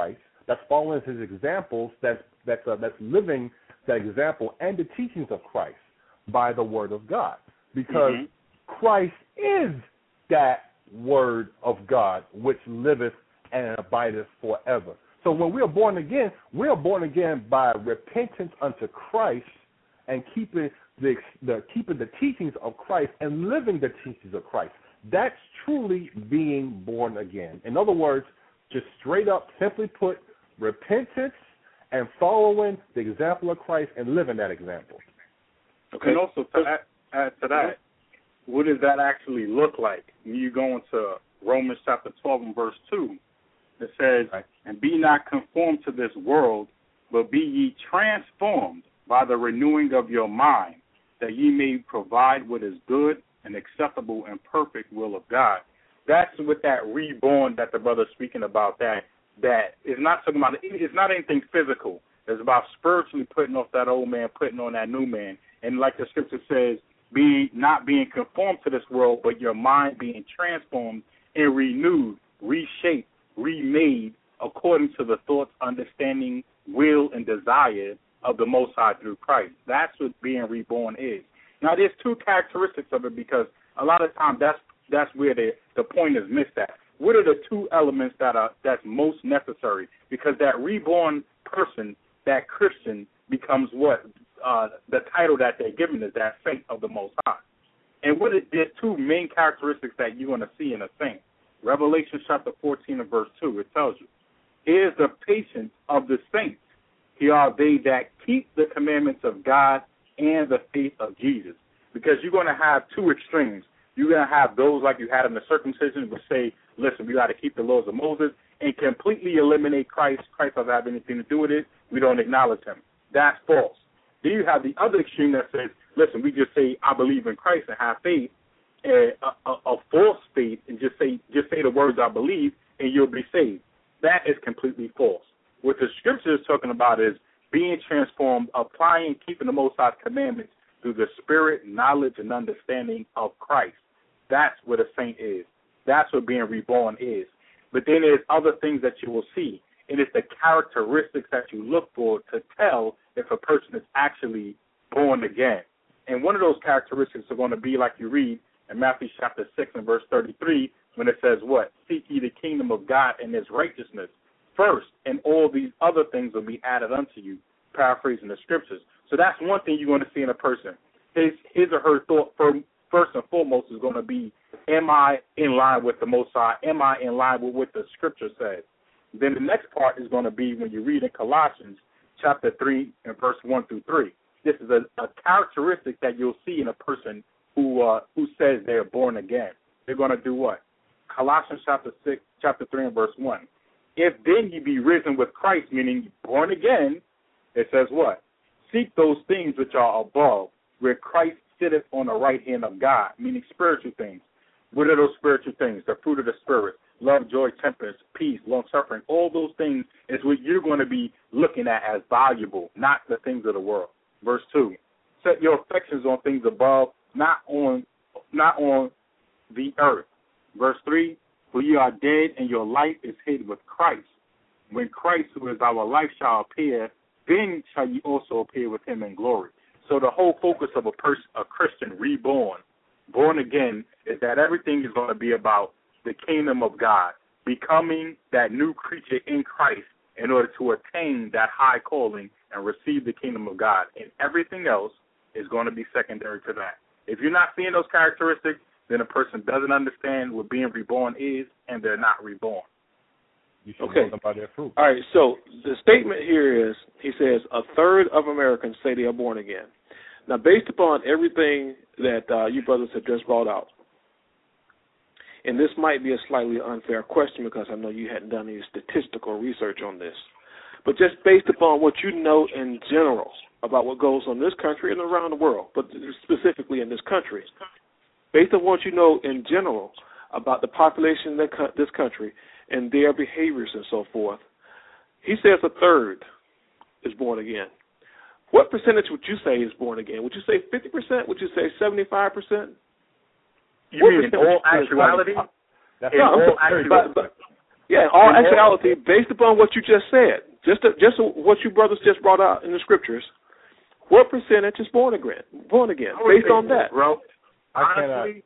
that's following his examples, that's that's uh, that's living that example and the teachings of Christ by the word of God, because mm-hmm. Christ is that word of God which liveth and abideth forever. So when we are born again, we are born again by repentance unto Christ and keeping the, the keeping the teachings of Christ and living the teachings of Christ. That's truly being born again. In other words, just straight up, simply put, repentance and following the example of Christ and living that example. Okay. And also to add, add to that, what does that actually look like? When you go into Romans chapter twelve and verse two, it says, right. And be not conformed to this world, but be ye transformed by the renewing of your mind, that ye may provide what is good and acceptable and perfect will of God. That's with that reborn that the brother's speaking about, that that is not talking about, it's not anything physical. It's about spiritually putting off that old man, putting on that new man. And like the scripture says, be not being conformed to this world, but your mind being transformed and renewed, reshaped, remade according to the thoughts, understanding, will, and desire of the Most High through Christ. That's what being reborn is. Now, there's two characteristics of it, because a lot of times that's that's where the the point is missed at. What are the two elements that are that's most necessary? Because that reborn person, that Christian, becomes what uh, the title that they're given is that saint of the Most High. And what is, there's two main characteristics that you're going to see in a saint. Revelation chapter fourteen and verse two, it tells you, "Here's the patience of the saints. Here are they that keep the commandments of God and the faith of Jesus." Because you're going to have two extremes. You're going to have those like you had in the circumcision, which say, listen, we got to keep the laws of Moses, and completely eliminate Christ. Christ doesn't have anything to do with it. We don't acknowledge him. That's false. Then you have the other extreme that says, listen, we just say, I believe in Christ and have faith, a, a, a false faith, and just say just say the words I believe, and you'll be saved. That is completely false. What the scripture is talking about is being transformed, applying, keeping the Most High's commandments through the spirit, knowledge, and understanding of Christ. That's what a saint is. That's what being reborn is. But then there's other things that you will see, and it's the characteristics that you look for to tell if a person is actually born again. And one of those characteristics are going to be like you read in Matthew chapter six and verse thirty-three, when it says what? Seek ye the kingdom of God and his righteousness first, and all these other things will be added unto you, paraphrasing the scriptures. So that's one thing you're going to see in a person. His, his or her thought for, first and foremost is going to be, am I in line with the Most High? Am I in line with what the scripture says? Then the next part is going to be when you read in Colossians chapter three and verse one through three. This is a, a characteristic that you'll see in a person who uh, who says they're born again. They're going to do what? Colossians chapter six, chapter three and verse one. If then ye be risen with Christ, meaning born again, it says what? Seek those things which are above, where Christ sitteth on the right hand of God, meaning spiritual things. What are those spiritual things? The fruit of the Spirit, love, joy, temperance, peace, long-suffering. All those things is what you're going to be looking at as valuable, not the things of the world. Verse two, set your affections on things above, not on not on the earth. Verse three, for you are dead and your life is hid with Christ. When Christ, who is our life, shall appear, then shall you also appear with him in glory. So the whole focus of a person, a Christian reborn, born again, is that everything is going to be about the kingdom of God, becoming that new creature in Christ in order to attain that high calling and receive the kingdom of God. And everything else is going to be secondary to that. If you're not seeing those characteristics, then a person doesn't understand what being reborn is, and they're not reborn. You should okay. know them by their fruit. All right, so the statement here is, he says, a third of Americans say they are born again. Now, based upon everything that uh, you brothers have just brought out, and this might be a slightly unfair question because I know you hadn't done any statistical research on this, but just based upon what you know in general about what goes on in this country and around the world, but specifically in this country, based on what you know in general about the population of this country and their behaviors and so forth, he says a third is born again. What percentage would you say is born again? Would you say fifty percent? Would you say seventy-five percent? You what mean in all actuality? That's no, all actuality. But, but, Yeah, in all actuality, based upon what you just said, just to, just what you brothers just brought out in the scriptures, what percentage is born again? Born again, based on that, bro. I honestly,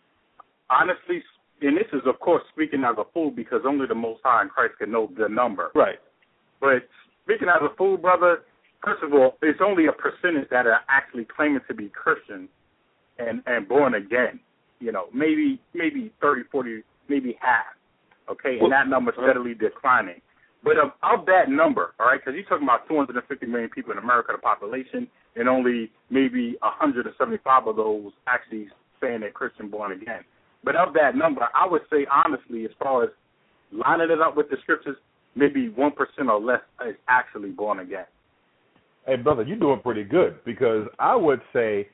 honestly, and this is of course speaking as a fool because only the Most High in Christ can know the number. Right. But speaking as a fool, brother, first of all, it's only a percentage that are actually claiming to be Christian and and born again. You know, maybe maybe thirty, forty, maybe half. Okay, and that number steadily declining. But of, of that number, all right, because you're talking about two hundred fifty million people in America, the population, and only maybe one hundred seventy-five of those actually saying they're Christian born again. But of that number, I would say honestly, as far as lining it up with the scriptures, maybe one percent or less is actually born again. Hey, brother, you're doing pretty good because I would say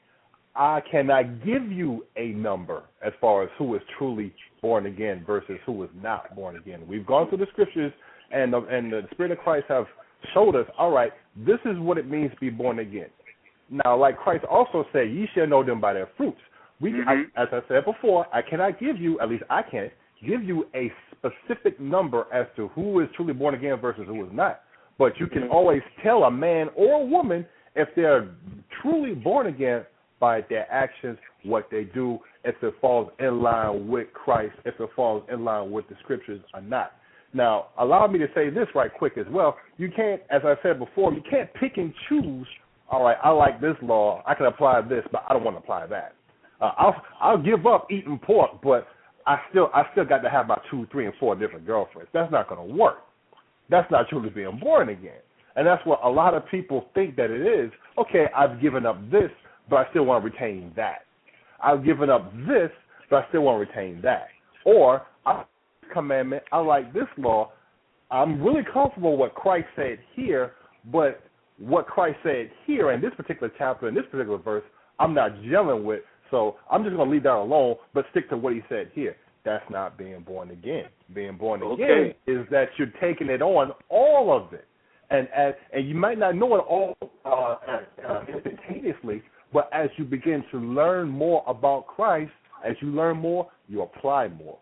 I cannot give you a number as far as who is truly born again versus who is not born again. We've gone through the scriptures, and the, and the Spirit of Christ have showed us, all right, this is what it means to be born again. Now, like Christ also said, ye shall know them by their fruits. We, mm-hmm. I, as I said before, I cannot give you, at least I can't, give you a specific number as to who is truly born again versus who is not. But you can mm-hmm. always tell a man or a woman if they're truly born again by their actions, what they do, if it falls in line with Christ, if it falls in line with the scriptures or not. Now, allow me to say this right quick as well. You can't, as I said before, you can't pick and choose, all right, I like this law, I can apply this, but I don't want to apply that. Uh, I'll I'll give up eating pork, but I still I still got to have my two, three, and four different girlfriends. That's not going to work. That's not truly being born again. And that's what a lot of people think that it is. Okay, I've given up this, but I still want to retain that. I've given up this, but I still want to retain that. Or, I like this commandment, I like this law. I'm really comfortable with what Christ said here, but what Christ said here in this particular chapter, in this particular verse, I'm not gelling with, so I'm just going to leave that alone, but stick to what he said here. That's not being born again. Being born okay. again is that you're taking it on, all of it. And and, and you might not know it all uh, uh, instantaneously, but as you begin to learn more about Christ, as you learn more, you apply more.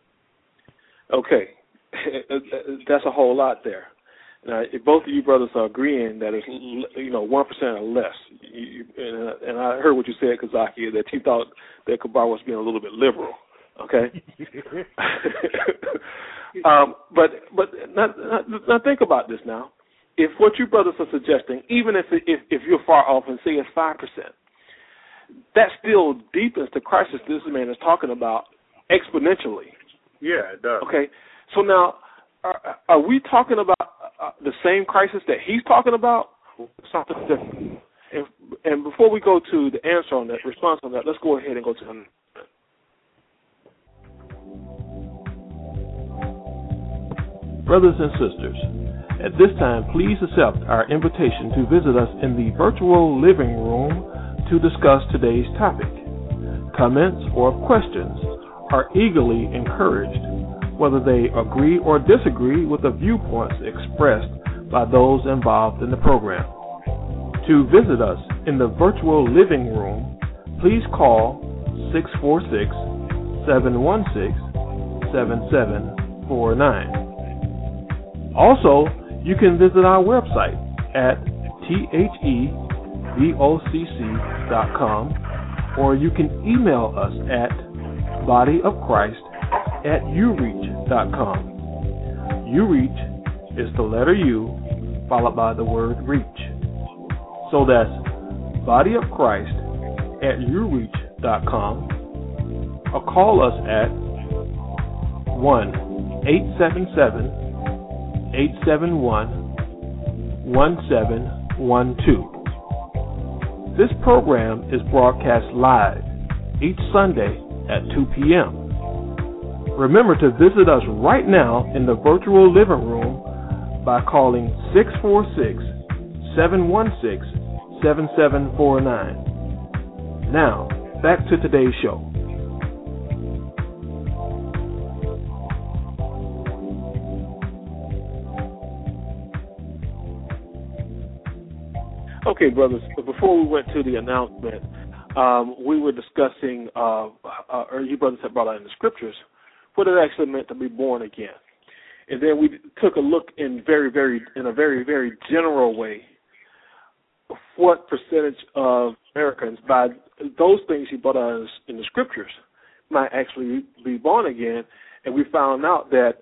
Okay. That's a whole lot there. Now, if both of you brothers are agreeing that it's, you know, one percent or less. You, and, and I heard what you said, Kazaki, that you thought that Kabar was being a little bit liberal. Okay? um, but but now, now think about this now. If what you brothers are suggesting, even if it, if, if you're far off and say it's five percent, that still deepens the crisis this man is talking about exponentially. Yeah, it does. Okay, so now, are, are we talking about uh, the same crisis that he's talking about? Something different. And, and before we go to the answer on that, response on that, let's go ahead and go to the Brothers and sisters, at this time, please accept our invitation to visit us in the virtual living room to discuss today's topic. Comments or questions are eagerly encouraged, whether they agree or disagree with the viewpoints expressed by those involved in the program. To visit us in the virtual living room, please call six four six, seven one six, seven seven four nine. Also, you can visit our website at thevoc dot com, or you can email us at bodyofchrist at ureach dot com. Ureach is the letter U followed by the word reach. So that's Body of Christ at ureach dot com, or call us at one eight seven seven, eight seven one, one seven one two. This program is broadcast live each Sunday at two p.m. Remember to visit us right now in the virtual living room by calling six four six, seven one six, seven seven four nine. Now, back to today's show. Okay, brothers, before we went to the announcement, um, we were discussing, uh, uh, or you brothers had brought out in the scriptures, what it actually meant to be born again. and then we took a look in very, very, in a very, very general way, what percentage of Americans, by those things he brought us in the scriptures, might actually be born again, and we found out that,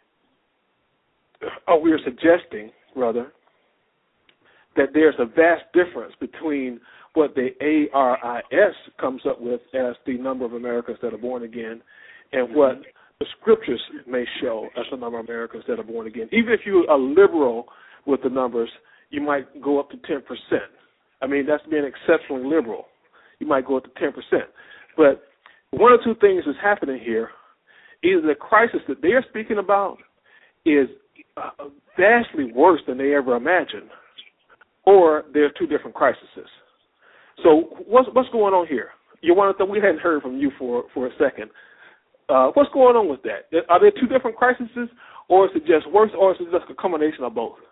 or we are suggesting, rather, that there's a vast difference between what the A R I S comes up with as the number of Americans that are born again and what the scriptures may show as the number of Americans that are born again. Even if you are liberal with the numbers, you might go up to ten percent. I mean, that's being exceptionally liberal. You might go up to ten percent. But one or two things is happening here. Either the crisis that they are speaking about is uh, vastly worse than they ever imagined, or there are two different crises. So what's what's going on here? You want to? We hadn't heard from you for for a second. Uh, what's going on with that? Are there two different crises, or is it just worse, or is it just a combination of both?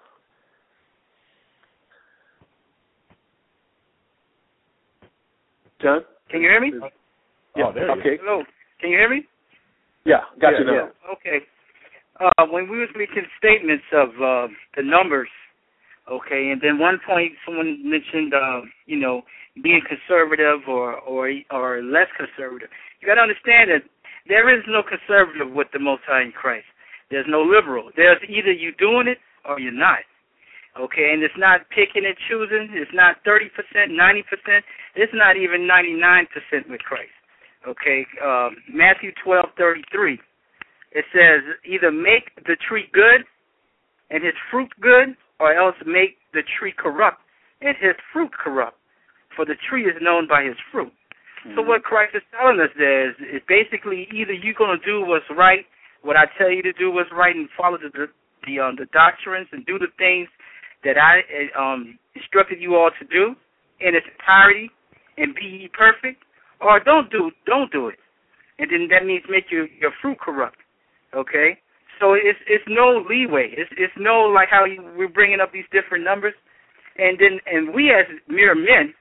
John, can you hear me? Yeah. Oh, there you okay. Hello. Can you hear me? Yeah, got yeah, you now. Yeah. Okay. Uh, when we was making statements of uh, the numbers, okay, and then one point someone mentioned, uh, you know, being conservative or, or or less conservative. You got to understand that there is no conservative with the Most High in Christ. There's no liberal. There's either you doing it or you're not. Okay, and it's not picking and choosing. It's not thirty percent, ninety percent. It's not even ninety-nine percent with Christ. Okay, um, Matthew twelve thirty-three. It says, either make the tree good and his fruit good, or else make the tree corrupt and his fruit corrupt. For the tree is known by his fruit. Mm-hmm. So what Christ is telling us there is, is basically either you're going to do what's right, what I tell you to do what's right, and follow the the, um, the doctrines and do the things that I um, instructed you all to do in its entirety and be ye perfect, or don't do don't do it. And then that means make your, your fruit corrupt. Okay, so it's it's no leeway. It's it's no like how you, we're bringing up these different numbers, and then and we as mere men.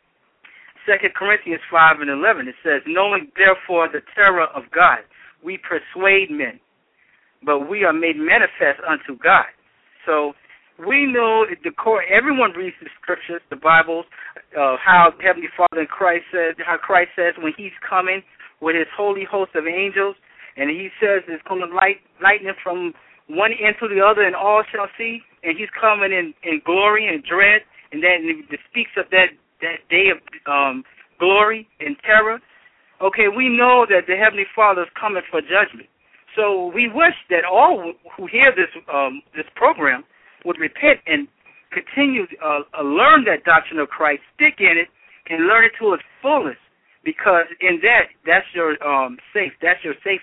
Second Corinthians five and eleven. It says, knowing therefore the terror of God, we persuade men, but we are made manifest unto God. So we know the core. Everyone reads the scriptures, the Bibles, uh, how Heavenly Father in Christ says, how Christ says when He's coming with His holy host of angels. And he says it's going to light lightning from one end to the other, and all shall see. And he's coming in, in glory and dread. And then it speaks of that, that day of um, glory and terror. Okay, we know that the Heavenly Father is coming for judgment. So we wish that all who hear this um, this program would repent and continue to uh, uh, learn that doctrine of Christ, stick in it, and learn it to its fullest. Because in that, that's your um, safe. That's your safe.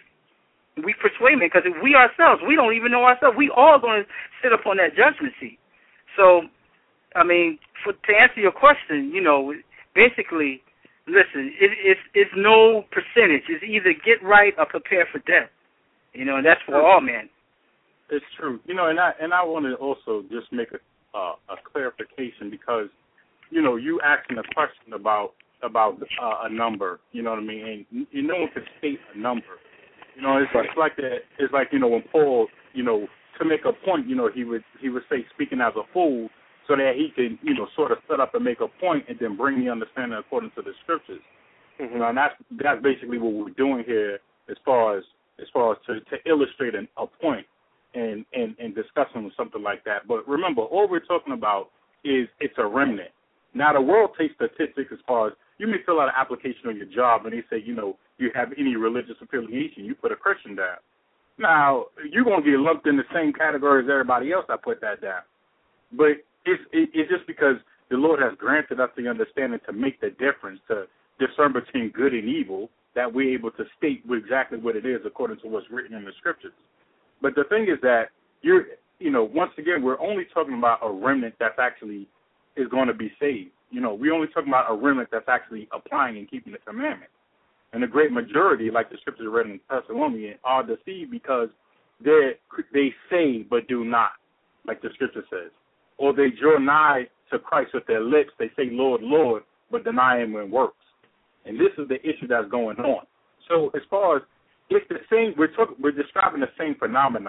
We persuade men, because we ourselves, we don't even know ourselves. We all going to sit up on that judgment seat. So, I mean, for, to answer your question, you know, basically, listen, it, it's it's no percentage. It's either get right or prepare for death. You know, and that's for all men. It's true. You know, and I and I want to also just make a uh, a clarification, because, you know, you asking a question about about uh, a number. You know what I mean? And you no one can state a number. You know, it's, it's like that. It's like, you know, when Paul, you know, to make a point, you know, he would he would say speaking as a fool, so that he can, you know, sort of set up and make a point and then bring the understanding according to the scriptures. Mm-hmm. You know, and that's that's basically what we're doing here, as far as as far as to, to illustrate an, a point and, and and discussing something like that. But remember, all we're talking about is it's a remnant. Now, the world takes statistics as far as you may fill out an application on your job and they say, you know, you have any religious affiliation, you put a Christian down. Now, you're going to get lumped in the same category as everybody else that put that down. But it's, it, it's just because the Lord has granted us the understanding to make the difference, to discern between good and evil, that we're able to state exactly what it is according to what's written in the scriptures. But the thing is that, you're, you know, once again, we're only talking about a remnant that's actually is going to be saved. You know, we're only talking about a remnant that's actually applying and keeping the commandments. And the great majority, like the scriptures read in Thessalonians, are deceived because they they say but do not, like the scripture says. Or they draw nigh to Christ with their lips. They say, Lord, Lord, but deny him in works. And this is the issue that's going on. So as far as it's the same, we're talking, we're describing the same phenomenon.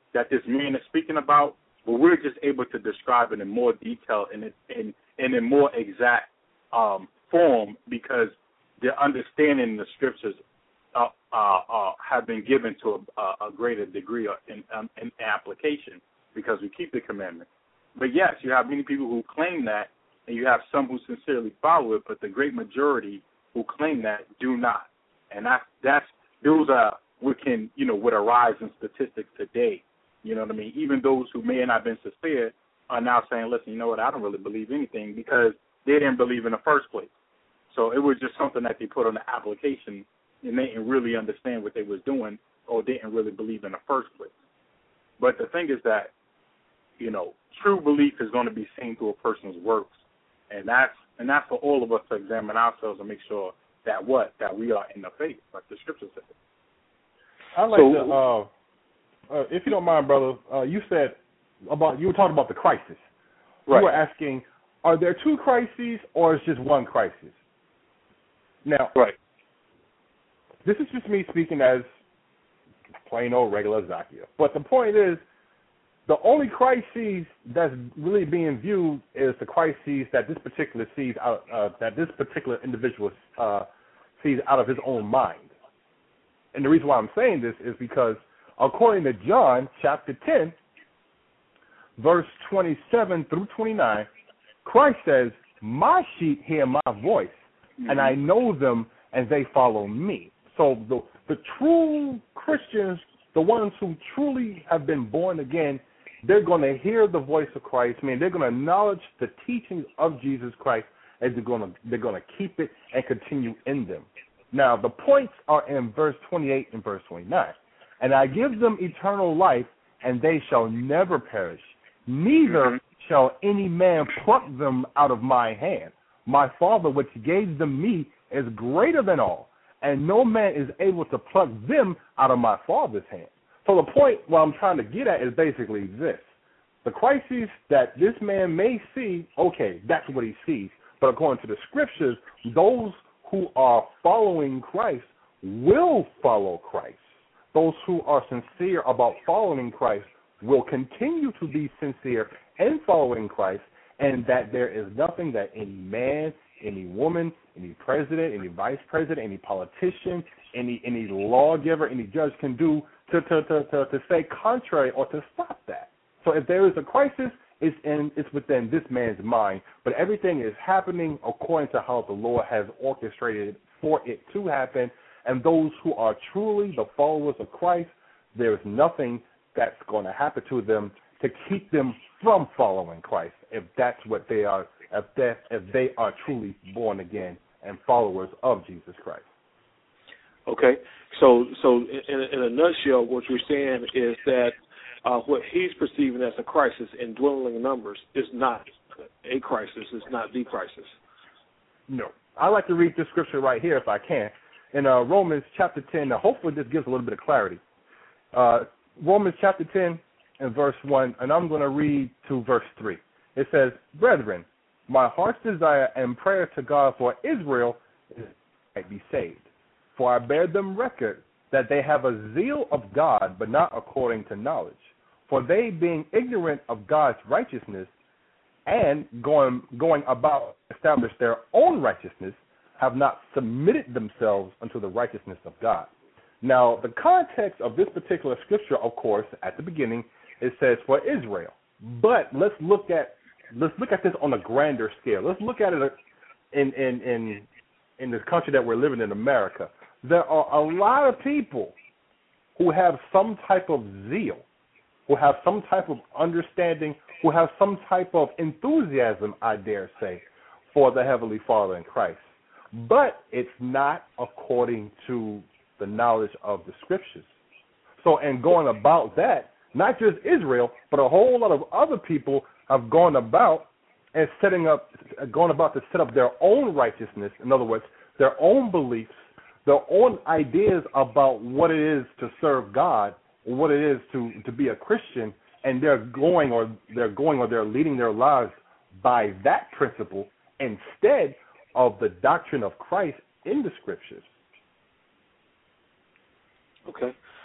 that this man is speaking about, but we're just able to describe it in more detail and in, in, in a more exact um, form because the understanding the scriptures uh, uh, uh, have been given to a, a greater degree in, um, in application because we keep the commandment. But yes, you have many people who claim that, and you have some who sincerely follow it, but the great majority who claim that do not. And that's, that's those are what can, you know, what arise in statistics today. You know what I mean? Even those who may not have been sincere are now saying, listen, you know what, I don't really believe anything because they didn't believe in the first place. So it was just something that they put on the application and they didn't really understand what they was doing or didn't really believe in the first place. But the thing is that, you know, true belief is going to be seen through a person's works. And that's and that's for all of us to examine ourselves and make sure that what? That we are in the faith, like the scripture says. I like so, to, uh, uh, if you don't mind, brother, uh, you said about, you were talking about the crisis. Right. You were asking, are there two crises or is just one crisis? Now, right. This is just me speaking as plain old regular Zakia. But the point is, the only crises that's really being viewed is the crises that this particular sees out, uh, that this particular individual uh, sees out of his own mind. And the reason why I'm saying this is because according to John chapter ten, verse twenty-seven through twenty-nine, Christ says, "My sheep hear my voice, mm-hmm. and I know them, and they follow me." So the the true Christians, the ones who truly have been born again, they're going to hear the voice of Christ. I mean, they're going to acknowledge the teachings of Jesus Christ, and they're going to they're going to keep it and continue in them. Now, the points are in verse twenty-eight and verse twenty-nine. And I give them eternal life, and they shall never perish. Neither mm-hmm. shall any man pluck them out of my hand. My Father, which gave them me, is greater than all, and no man is able to pluck them out of my Father's hand. So the point what I'm trying to get at is basically this. The crises that this man may see, okay, that's what he sees. But according to the scriptures, those who are following Christ will follow Christ. Those who are sincere about following Christ will continue to be sincere in following Christ, and that there is nothing that any man, any woman, any president, any vice president, any politician, any any lawgiver, any judge can do to to, to, to, to say contrary or to stop that. So if there is a crisis, it's, in, it's within this man's mind, but everything is happening according to how the Lord has orchestrated for it to happen. And those who are truly the followers of Christ, there is nothing that's going to happen to them to keep them from following Christ, if that's what they are, if they, if they are truly born again and followers of Jesus Christ. Okay, so so in, in a nutshell, what you're saying is that uh, what he's perceiving as a crisis in dwindling numbers is not a crisis, it's not the crisis. No. I like to read this scripture right here if I can. In uh, Romans chapter ten, now hopefully this gives a little bit of clarity. Uh, Romans chapter ten and verse one, and I'm going to read to verse three. It says, "Brethren, my heart's desire and prayer to God for Israel is that they be saved. For I bear them record that they have a zeal of God, but not according to knowledge. For they, being ignorant of God's righteousness, and going going about to establish their own righteousness, have not submitted themselves unto the righteousness of God." Now, the context of this particular scripture, of course, at the beginning, it says for Israel. But let's look at let's look at this on a grander scale. Let's look at it in in in in this country that we're living in, America. There are a lot of people who have some type of zeal, who have some type of understanding, who have some type of enthusiasm, I dare say, for the Heavenly Father in Christ. But it's not according to the knowledge of the Scriptures. So in going about that, not just Israel, but a whole lot of other people have gone about and setting up, going about to set up their own righteousness. In other words, their own beliefs, their own ideas about what it is to serve God, what it is to, to be a Christian, and they're going or they're going or they're leading their lives by that principle instead of the doctrine of Christ in the Scriptures. Okay.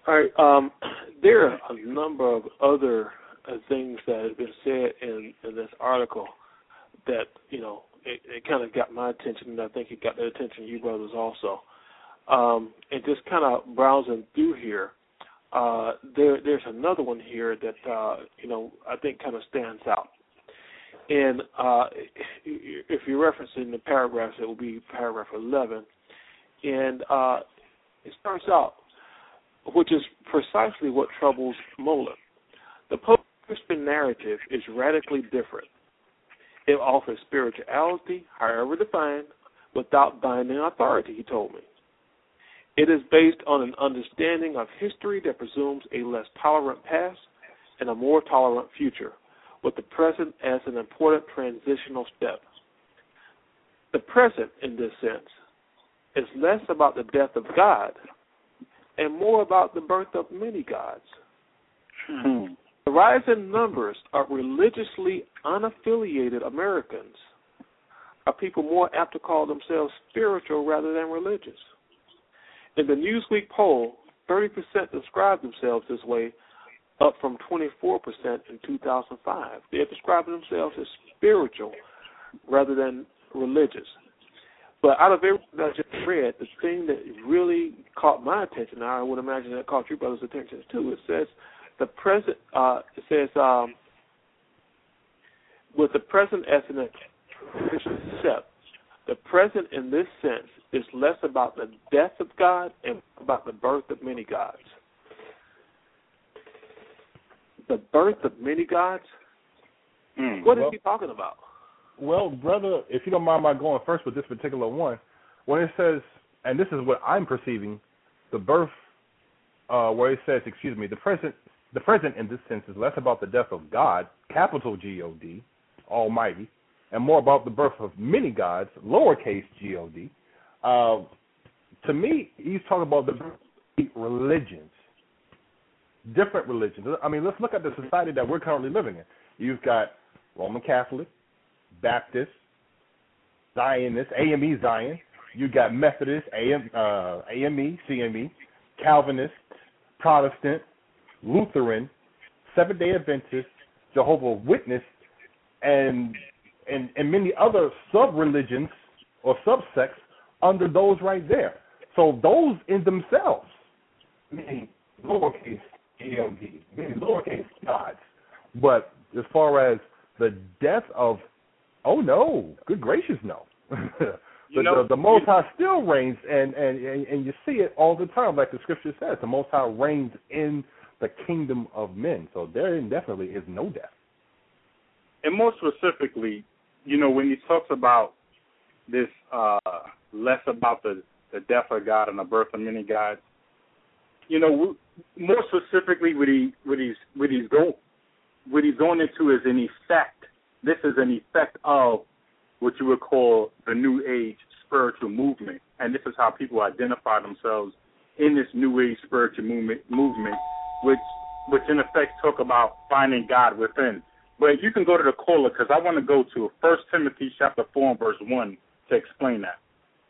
All right. Um, there are a number of other uh, things that have been said in, in this article that, you know, it, it kind of got my attention, and I think it got the attention of you brothers also. Um, and just kind of browsing through here, uh, there there's another one here that, uh, you know, I think kind of stands out. And uh, if you're referencing the paragraphs, it will be paragraph eleven. And uh, it starts out, which is precisely what troubles Moeller. The post-Christian narrative is radically different. It offers spirituality, however defined, without binding authority, he told me. It is based on an understanding of history that presumes a less tolerant past and a more tolerant future, with the present as an important transitional step. The present, in this sense, is less about the death of God and more about the birth of many gods. Hmm. The rising numbers of religiously unaffiliated Americans are people more apt to call themselves spiritual rather than religious. In the Newsweek poll, thirty percent describe themselves this way, up from twenty-four percent in two thousand five. They're describing themselves as spiritual rather than religious. But out of everything I just read, the thing that really caught my attention, now I would imagine that caught your brother's attention too, it says the present, uh, it says, um, with the present as an step, the present in this sense is less about the death of God and about the birth of many gods. The birth of many gods? Mm, what is well, he talking about? Well, brother, if you don't mind my going first with this particular one, when it says, and this is what I'm perceiving, the birth, uh, where it says, excuse me, the present, the present in this sense is less about the death of God, capital G O D, Almighty, and more about the birth of many gods, lowercase G O D. Uh, to me, he's talking about the religions, different religions. I mean, let's look at the society that we're currently living in. You've got Roman Catholic, Baptist, Zionist, A M E Zion. You got Methodist, A M, uh, A M E, C M E, Calvinist, Protestant, Lutheran, Seventh-day Adventist, Jehovah's Witness, and, and and many other sub-religions or subsects under those right there. So those in themselves mean lowercase G O D, mean lowercase gods. But as far as the death of, oh no, good gracious no. the, you know, the, the Most High still reigns, and, and, and, and you see it all the time, like the Scripture says. The Most High reigns in the kingdom of men. So there definitely is no death. And more specifically, you know, when he talks about this uh, less about the, the death of God and the birth of many gods, you know, more specifically, what he what he's what he's going what he's going into is an effect. This is an effect of what you would call the New Age spiritual movement, and this is how people identify themselves in this New Age spiritual movement, movement, which which in effect talk about finding God within. But you can go to the caller because I want to go to First Timothy chapter four and verse one to explain that.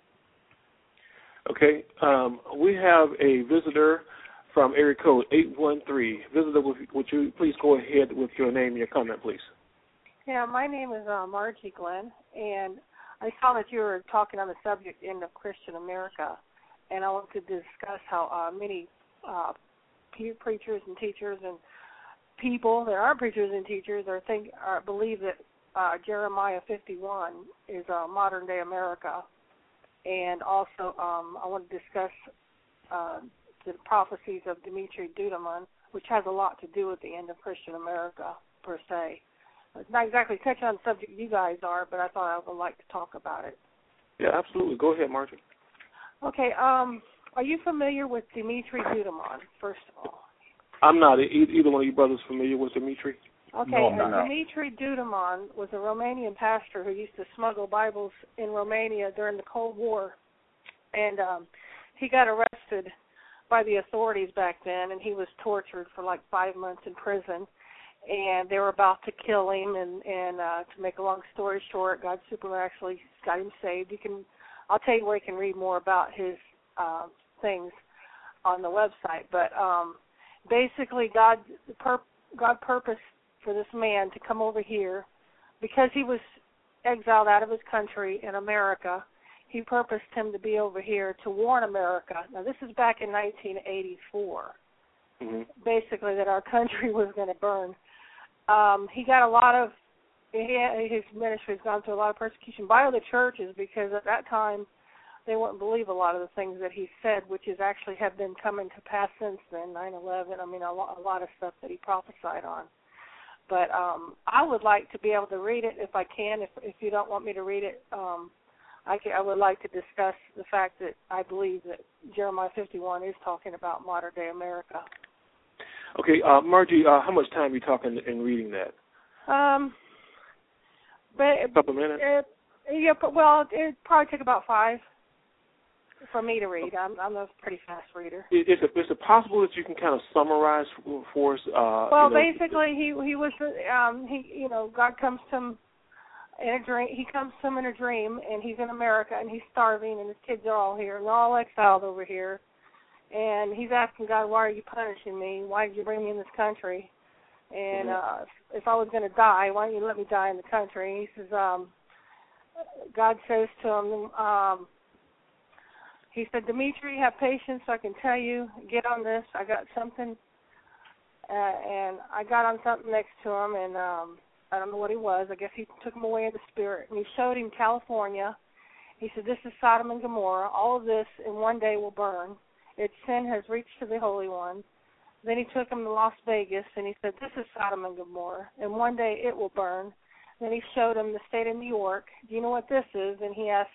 Okay, um, we have a visitor from area code eight one three. Visitor, would you please go ahead with your name and your comment, please? Yeah, my name is uh, Margie Glenn, and I saw that you were talking on the subject end of Christian America, and I want to discuss how uh, many uh, preachers and teachers and people that aren't preachers and teachers are think are, believe that uh, Jeremiah fifty-one is uh, modern-day America. And also, um, I want to discuss uh, the prophecies of Dimitri Duduman, which has a lot to do with the end of Christian America, per se. It's not exactly touching on the subject you guys are, but I thought I would like to talk about it. Yeah, absolutely. Go ahead, Margie. Okay. Um, are you familiar with Dimitri Duduman, first of all? I'm not. Either one of you brothers familiar with Dimitri? Okay, No, and no. Dimitri Duduman was a Romanian pastor who used to smuggle Bibles in Romania during the Cold War, and um, he got arrested by the authorities back then, and he was tortured for like five months in prison, and they were about to kill him, and, and uh, to make a long story short, God supernaturally got him saved. You can, I'll tell you where you can read more about his uh, things. on the website. But um, basically, God pur- God purposed for this man to come over here because he was exiled out of his country in America. He purposed him to be over here to warn America. Now, this is back in nineteen eighty-four, mm-hmm. basically, that our country was going to burn. Um, he got a lot of, he, his ministry has gone through a lot of persecution by other churches because at that time they wouldn't believe a lot of the things that he said, which is actually have been coming to pass since then, nine eleven. I mean, a lot, a lot of stuff that he prophesied on. But um, I would like to be able to read it if I can. If, if you don't want me to read it, um, I, can, I would like to discuss the fact that I believe that Jeremiah fifty-one is talking about modern-day America. Okay, uh, Margie, uh, how much time are you talking in reading that? Um, but a couple minutes? It, yeah, but, well, it'd probably take about five for me to read. I'm, I'm a pretty fast reader. Is it, is it possible that you can kind of summarize for us? Uh, well, you know, basically, he he was, um, he you know, God comes to him in a dream. He comes to him in a dream, and he's in America, and he's starving, and his kids are all here, and they're all exiled over here. And he's asking God, why are you punishing me? Why did you bring me in this country? And mm-hmm. uh, if I was going to die, why don't you let me die in the country? And he says, um, God says to him, um, he said, Dimitri, have patience so I can tell you. Get on this. I got something. Uh, and I got on something next to him, and um, I don't know what he was. I guess he took him away in the spirit. And he showed him California. He said, this is Sodom and Gomorrah. All of this in one day will burn. Its sin has reached to the Holy One. Then he took him to Las Vegas, and he said, this is Sodom and Gomorrah, and one day it will burn. Then he showed him the state of New York. Do you know what this is? And he asked,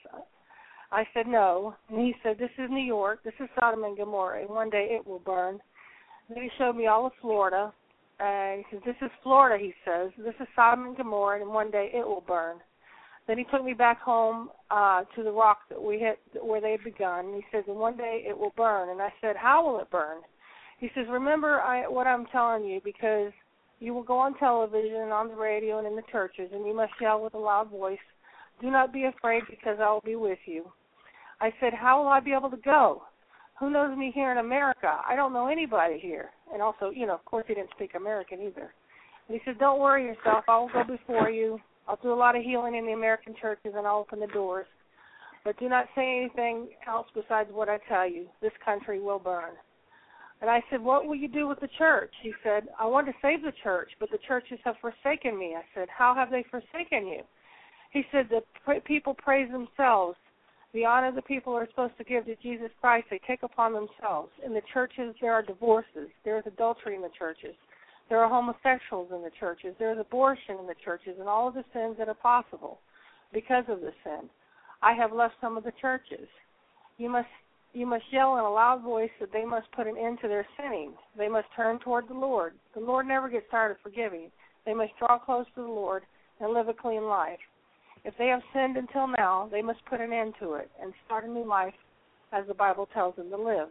I said, no. And he said, this is New York. This is Sodom and Gomorrah, and one day it will burn. Then he showed me all of Florida. And he said, this is Florida, he says. This is Sodom and Gomorrah, and one day it will burn. Then he took me back home uh, to the rock that we hit, where they had begun. And he says, and one day it will burn. And I said, how will it burn? He says, remember I, what I'm telling you, because you will go on television and on the radio and in the churches, and you must yell with a loud voice, do not be afraid, because I will be with you. I said, how will I be able to go? Who knows me here in America? I don't know anybody here. And also, you know, of course he didn't speak American either. And he said, don't worry yourself. I will go before you. I'll do a lot of healing in the American churches, and I'll open the doors. But do not say anything else besides what I tell you. This country will burn. And I said, what will you do with the church? He said, I want to save the church, but the churches have forsaken me. I said, how have they forsaken you? He said, the pr- people praise themselves. The honor the people are supposed to give to Jesus Christ, they take upon themselves. In the churches, there are divorces. There is adultery in the churches. There are homosexuals in the churches. There is abortion in the churches, and all of the sins that are possible because of the sin. I have left some of the churches. You must you must yell in a loud voice that they must put an end to their sinning. They must turn toward the Lord. The Lord never gets tired of forgiving. They must draw close to the Lord and live a clean life. If they have sinned until now, they must put an end to it and start a new life as the Bible tells them to live.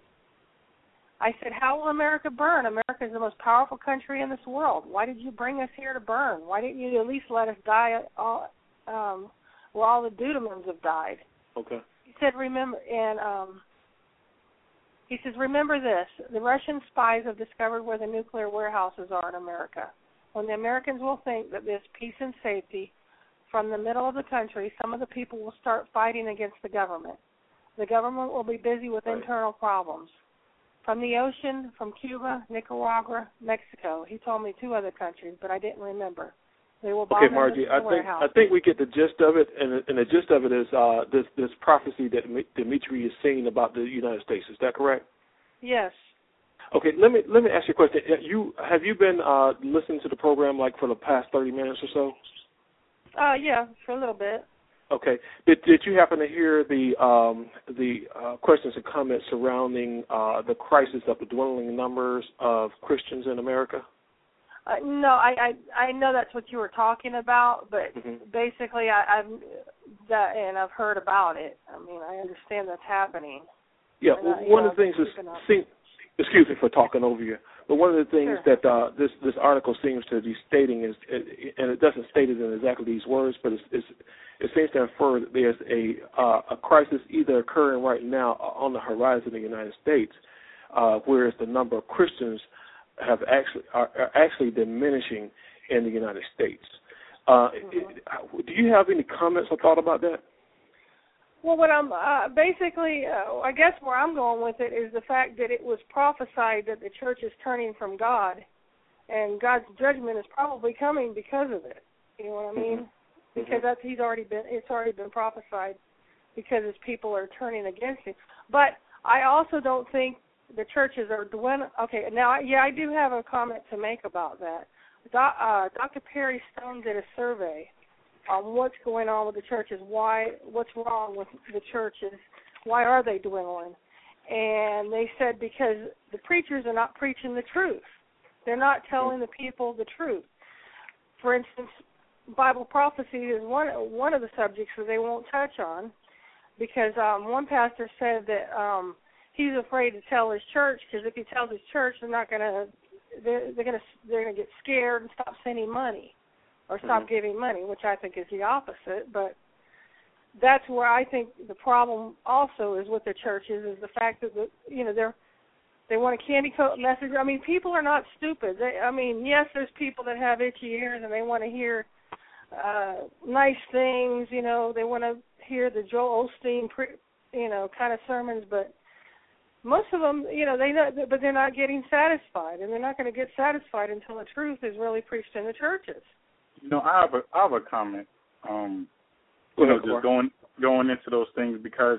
I said, how will America burn? America is the most powerful country in this world. Why did you bring us here to burn? Why didn't you at least let us die all, um, where all the Dudemans have died? Okay. He said, remember, and um, he says, remember this. The Russian spies have discovered where the nuclear warehouses are in America. When the Americans will think that there's peace and safety from the middle of the country, some of the people will start fighting against the government. The government will be busy with right. internal problems. From the ocean, from Cuba, Nicaragua, Mexico. He told me two other countries, but I didn't remember. They will bomb okay, Margie, I think I think we get the gist of it, and, and the gist of it is uh, this this prophecy that Dimitri is saying about the United States. Is that correct? Yes. Okay, let me let me ask you a question. You have you been uh, listening to the program like for the past thirty minutes or so? Uh, yeah, for a little bit. Okay. Did did you happen to hear the um, the uh, questions and comments surrounding uh, the crisis of the dwindling numbers of Christians in America? Uh, no, I, I I know that's what you were talking about, but mm-hmm. basically I, I've that and I've heard about it. I mean, I understand that's happening. Yeah, and, well, uh, one know, of the things is, seem, excuse me for talking over you, but one of the things sure. that uh, this this article seems to be stating is, and it doesn't state it in exactly these words, but it's, it's, it seems to infer that there's a uh, a crisis either occurring right now on the horizon in the United States. uh, whereas the number of Christians have actually are, are actually diminishing in the United States. Uh, mm-hmm. Do you have any comments or thought about that? Well, what I'm uh, basically, uh, I guess where I'm going with it is the fact that it was prophesied that the church is turning from God, and God's judgment is probably coming because of it. You know what I mean? Mm-hmm. Because that's he's already been it's already been prophesied because his people are turning against him. But I also don't think the churches are doing. Okay, now yeah, I do have a comment to make about that. Do, uh, Doctor Perry Stone did a survey on what's going on with the churches, why, what's wrong with the churches, why are they dwindling? And they said because the preachers are not preaching the truth. They're not telling the people the truth. For instance, Bible prophecy is one one of the subjects that they won't touch on because um, one pastor said that um, he's afraid to tell his church because if he tells his church, they're not going to they're, they're going to they're going to get scared and stop sending money. Or stop mm-hmm. giving money, which I think is the opposite. But that's where I think the problem also is with the churches is the fact that the, you know they're they want a candy coat message. I mean, people are not stupid. They, I mean, yes, there's people that have itchy ears and they want to hear uh, nice things. You know, they want to hear the Joel Osteen, pre, you know, kind of sermons. But most of them, you know, they know, but they're not getting satisfied, and they're not going to get satisfied until the truth is really preached in the churches. You know, I have a I have a comment. Um, you know, just going going into those things because,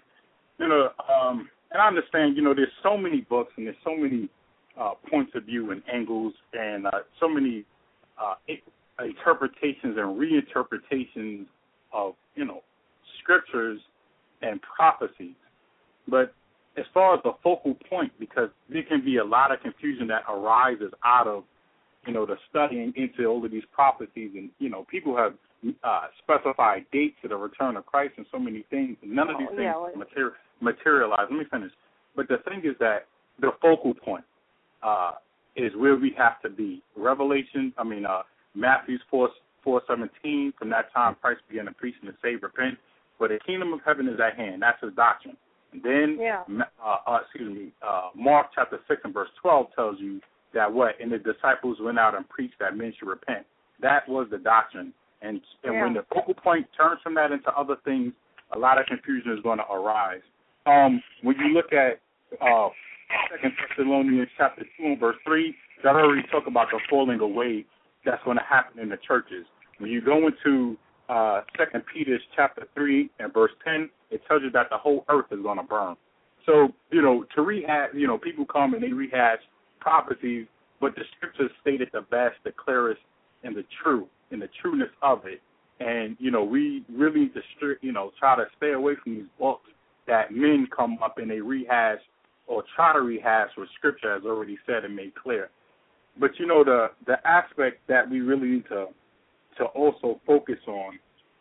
you know, um, and I understand. You know, there's so many books and there's so many uh, points of view and angles and uh, so many uh, interpretations and reinterpretations of you know scriptures and prophecies. But as far as the focal point, because there can be a lot of confusion that arises out of you know, the studying into all of these prophecies, and, you know, people have uh, specified dates to the return of Christ and so many things, and none of these oh, things yeah, materi- materialize. Let me finish. But the thing is that the focal point uh, is where we have to be. Revelation, I mean, uh, Matthew four seventeen, from that time Christ began to preach and to save, repent, for the kingdom of heaven is at hand. That's his doctrine. And then, yeah. uh, uh, excuse me, uh, Mark chapter six and verse twelve tells you that what? And the disciples went out and preached that men should repent. That was the doctrine. And, and yeah. when the focal point turns from that into other things, a lot of confusion is going to arise. Um, when you look at uh, Second Thessalonians chapter two and verse three, that already talk about the falling away that's going to happen in the churches. When you go into uh, Second Peter chapter three and verse ten, it tells you that the whole earth is going to burn. So, you know, to rehash, you know, people come and they rehash prophecies, but the scriptures state it the best, the clearest, and the true, and the trueness of it. And, you know, we really need to, you know, try to stay away from these books that men come up and they rehash or try to rehash what scripture has already said and made clear. But, you know, the, the aspect that we really need to to also focus on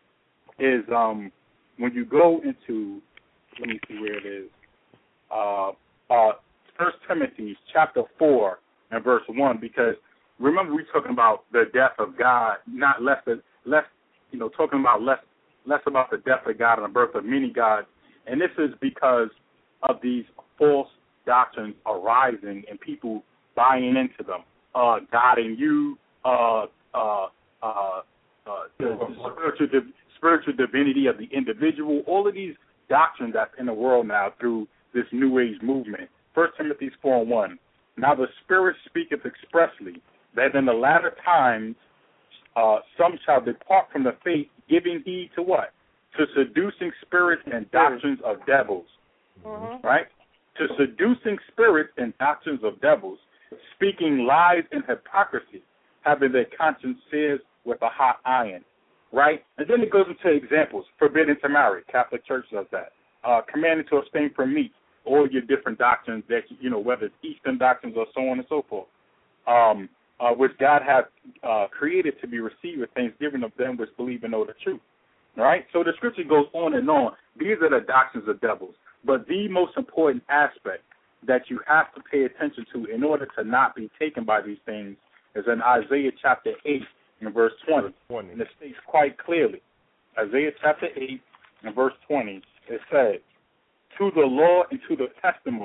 is um, when you go into, let me see where it is, uh, uh, First Timothy chapter four and verse one, because remember we're talking about the death of God, not less less you know, talking about less less about the death of God and the birth of many gods. And this is because of these false doctrines arising and people buying into them. Uh, God in you, uh, uh, uh, uh, the spiritual div- spiritual divinity of the individual, all of these doctrines that's in the world now through this New Age movement. First Timothy four and one. Now the Spirit speaketh expressly that in the latter times uh, some shall depart from the faith, giving heed to what? To seducing spirits and doctrines of devils. Mm-hmm. Right? To seducing spirits and doctrines of devils, speaking lies and hypocrisy, having their conscience seared with a hot iron. Right? And then it goes into examples. Forbidden to marry. Catholic Church does that. Uh, commanded to abstain from meat. All your different doctrines that, you know, whether it's Eastern doctrines or so on and so forth, um, uh, which God hath uh, created to be received with thanksgiving of them which believe and know the truth. All right? So the scripture goes on and on. These are the doctrines of devils. But the most important aspect that you have to pay attention to in order to not be taken by these things is in Isaiah chapter eight and verse twenty. twenty. And it states quite clearly, Isaiah chapter eight and verse twenty, it says, to the law and to the testimony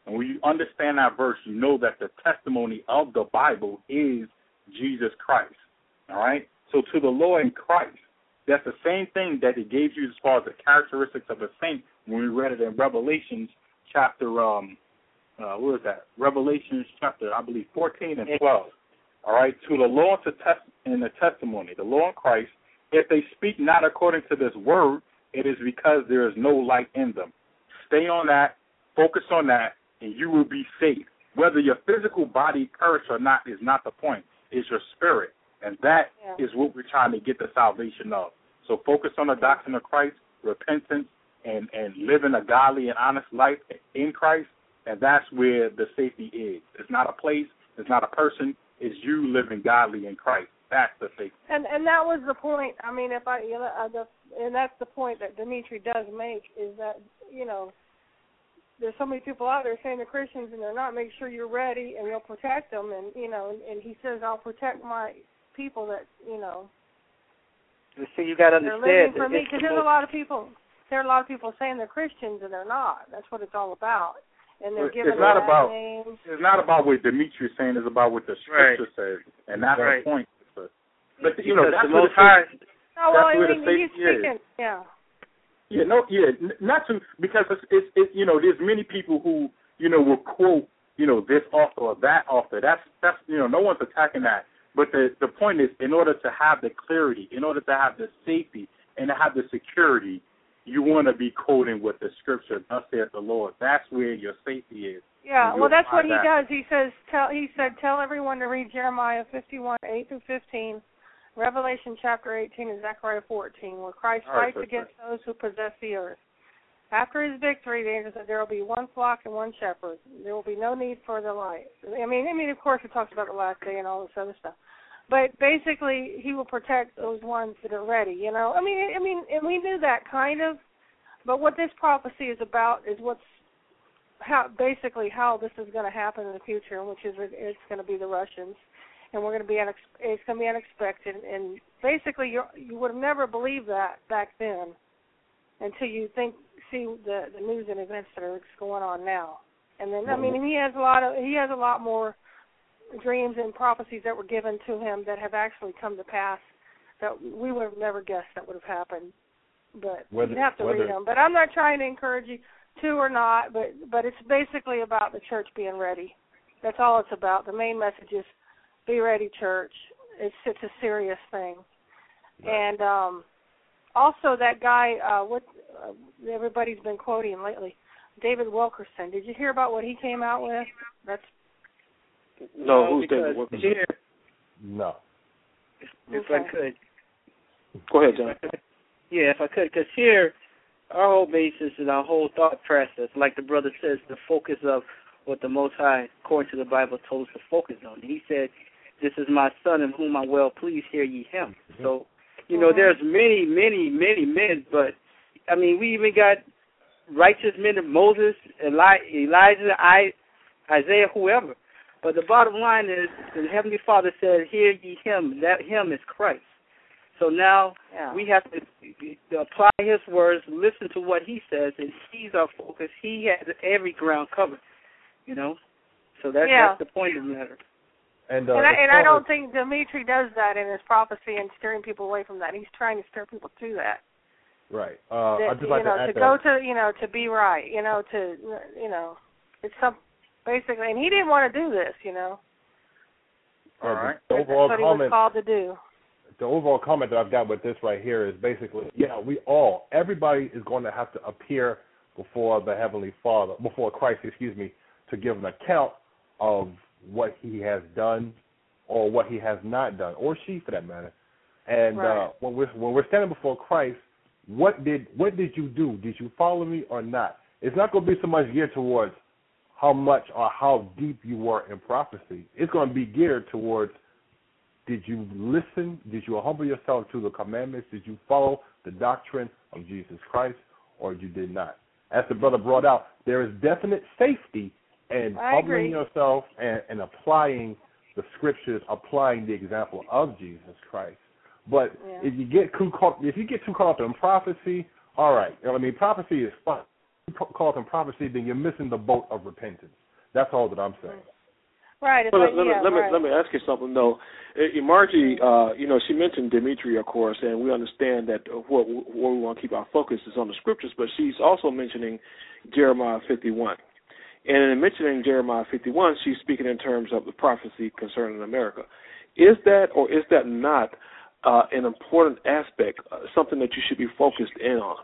And when you understand that verse, you know that the testimony of the Bible is Jesus Christ. All right? So to the law in Christ, that's the same thing that it gave you as far as the characteristics of a saint when we read it in Revelations chapter, um, uh, what is that? Revelations chapter, I believe, fourteen and twelve. All right? To the law to test in the testimony, the law in Christ, if they speak not according to this word, it is because there is no light in them. Stay on that, focus on that, and you will be safe. Whether your physical body perish or not is not the point. It's your spirit. And that yeah. is what we're trying to get the salvation of. So focus on the doctrine of Christ, repentance, and, and living a godly and honest life in Christ, and that's where the safety is. It's not a place. It's not a person. It's you living godly in Christ. That's the safety. And and that was the point. I mean, if I, you know, uh, the, and that's the point that Dimitri does make is that, you know, there's so many people out there saying they're Christians and they're not. Make sure you're ready and you'll protect them. And, you know, and, and he says, I'll protect my people that, you know, so you got to they're understand living for me. Because there's a lot of people, there are a lot of people saying they're Christians and they're not. That's what it's all about. And they're giving it's not them about names. It's not about what Dimitri is saying. It's about what the Scripture right. says. And that's right. the point. But, you know, that's the where most the high. Oh, well, that's I where mean, the he's safety speaking, is. yeah. Yeah, no, yeah, n- not to, because it's, it's, it's, you know, there's many people who, you know, will quote, you know, this author or that author. That's, that's, you know, no one's attacking that. But the, the point is, in order to have the clarity, in order to have the safety, and to have the security, you want to be quoting what the Scripture, thus saith the Lord. That's where your safety is. Yeah, well, that's what he that. does. He says, tell, he said, tell everyone to read Jeremiah fifty-one, eight through fifteen, Revelation chapter eighteen, and Zechariah fourteen, where Christ right, fights against right. those who possess the earth. After his victory, the angel said there will be one flock and one shepherd. There will be no need for the light. I mean, I mean, of course, it talks about the last day and all this other stuff. But basically, he will protect those ones that are ready, you know. I mean, I mean, and we knew that kind of. But what this prophecy is about is what's how basically how this is going to happen in the future, which is it's going to be the Russians, and we're going to be unex- it's going to be unexpected. And basically, you you would have never believed that back then until you think see the the news and events that are going on now. And then I mean, he has a lot of he has a lot more dreams and prophecies that were given to him that have actually come to pass that we would have never guessed that would have happened. But whether, you have to whether, read them. But I'm not trying to encourage you to or not, but, but it's basically about the church being ready. That's all it's about. The main message is be ready, church. It's it's a serious thing. Right. And um, also that guy, uh, what uh, everybody's been quoting lately, David Wilkerson. Did you hear about what he came out with? That's No, who's David Wilkerson? Here, no. If, if okay. I could. Go ahead, John. Yeah, if I could, because here, our whole basis and our whole thought process, like the brother says, the focus of what the Most High, according to the Bible, told us to focus on. He said, this is my son in whom I'm well pleased, hear ye him. Mm-hmm. So, you know, mm-hmm. there's many, many, many men, but, I mean, we even got righteous men of Moses, Eli- Elijah, I, Isaiah, whoever. But the bottom line is, the Heavenly Father said, hear ye him. That him is Christ. So now yeah. we have to, to apply his words, listen to what he says, and he's our focus. He has every ground covered, you know. So that's, yeah. that's the point of the matter. And, uh, and, I, and I don't think Dimitri does that in his prophecy and steering people away from that. He's trying to steer people to that. Right. Uh, that, I'd just like you know, to add to that. go to, you know, to be right, you know, to, you know, it's some, basically, and he didn't want to do this, you know. All right. The overall that's what comment, he was called to do. The overall comment that I've got with this right here is basically, yeah, we all, everybody is going to have to appear before the Heavenly Father, before Christ, excuse me, to give an account of what he has done or what he has not done, or she for that matter. And right. uh, when we're when we're standing before Christ, what did what did you do? Did you follow me or not? It's not going to be so much geared towards how much or how deep you were in prophecy. It's going to be geared towards, did you listen? Did you humble yourself to the commandments? Did you follow the doctrine of Jesus Christ, or you did not? As the brother brought out, there is definite safety in I humbling agree. yourself and, and applying the scriptures, applying the example of Jesus Christ. But yeah. if you get too caught, if you get too caught up in prophecy, all right. I mean, prophecy is fun. call them prophecy, then you're missing the boat of repentance. That's all that I'm saying. Right. Well, I, let, yeah, me, let, right. me, let me ask you something, though. Uh, Margie, uh, you know, she mentioned Dimitri, of course, and we understand that what, what we want to keep our focus is on the scriptures, but she's also mentioning Jeremiah fifty-one. And in mentioning Jeremiah fifty-one, she's speaking in terms of the prophecy concerning America. Is that or is that not uh, an important aspect, uh, something that you should be focused in on?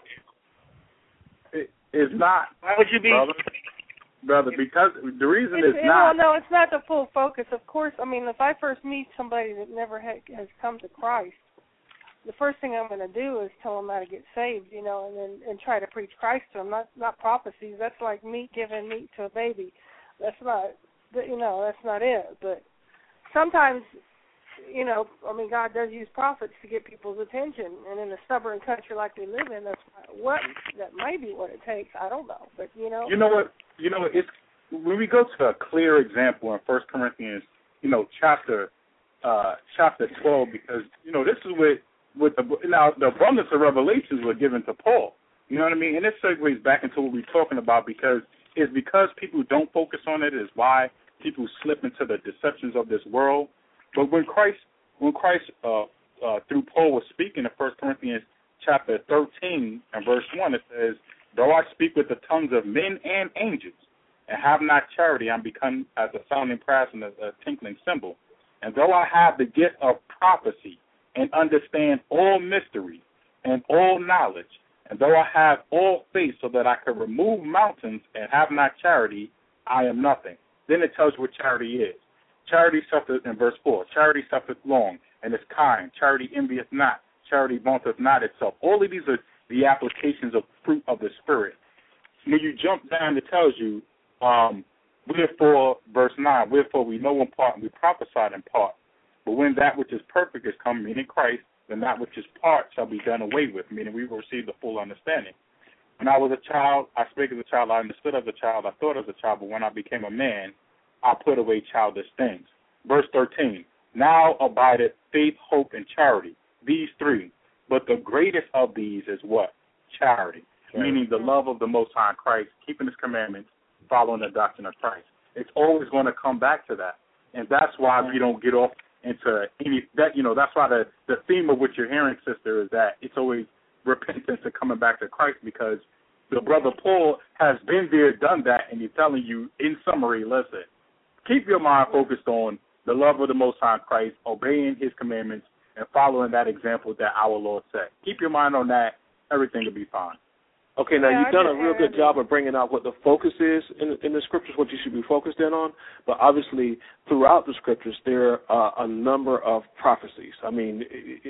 It, it's not. Why would you be? Brother, brother because the reason It's, is it, not. Well, no, it's not the full focus. Of course, I mean, if I first meet somebody that never ha- has come to Christ, the first thing I'm going to do is tell them how to get saved, you know, and then and try to preach Christ to them, not not prophecies. That's like meat giving meat to a baby. That's not, you know, that's not it. But sometimes, you know, I mean, God does use prophets to get people's attention, and in a stubborn country like we live in, that's what that might be what it takes. I don't know, but you know, You know what? You know, it's when we go to a clear example in First Corinthians, you know, chapter uh, chapter twelve, because you know this is what with the now the abundance of revelations were given to Paul. You know what I mean? And this segues back into what we're talking about because it's because people don't focus on it is why people slip into the deceptions of this world. But when Christ, when Christ uh, uh, through Paul was speaking in First Corinthians chapter thirteen and verse one, it says, "Though I speak with the tongues of men and angels, and have not charity, I'm become as a sounding brass and a, a tinkling cymbal. And though I have the gift of prophecy, and understand all mysteries and all knowledge, and though I have all faith so that I can remove mountains and have not charity, I am nothing." Then it tells you what charity is. Charity suffereth, in verse four, charity suffereth long and is kind. Charity envieth not. Charity vaunteth not itself. All of these are the applications of fruit of the Spirit. When you jump down, it tells you, um, wherefore, verse nine, wherefore we know in part and we prophesied in part. But when that which is perfect is come, meaning Christ, then that which is part shall be done away with, meaning we will receive the full understanding. When I was a child, I spake as a child, I understood as a child, I thought as a child, but when I became a man, I put away childish things. Verse thirteen, now abideth faith, hope, and charity, these three. But the greatest of these is what? Charity, charity. Meaning the love of the Most High Christ, keeping His commandments, following the doctrine of Christ. It's always going to come back to that. And that's why we don't get off into any, that, you know, that's why the, the theme of what you're hearing, sister, is that it's always repentance and coming back to Christ, because the brother Paul has been there, done that, and he's telling you, in summary, listen, keep your mind focused on the love of the Most High Christ, obeying His commandments, and following that example that our Lord set. Keep your mind on that. Everything will be fine. Okay, now yeah, you've done a just, real good job of bringing out what the focus is in, in the scriptures, what you should be focused in on. But obviously, throughout the scriptures, there are a number of prophecies. I mean,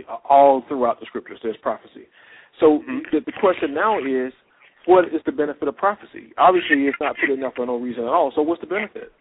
all throughout the scriptures, there's prophecy. So mm-hmm. the, the question now is, what is the benefit of prophecy? Obviously, it's not put in there for no reason at all. So what's the benefit?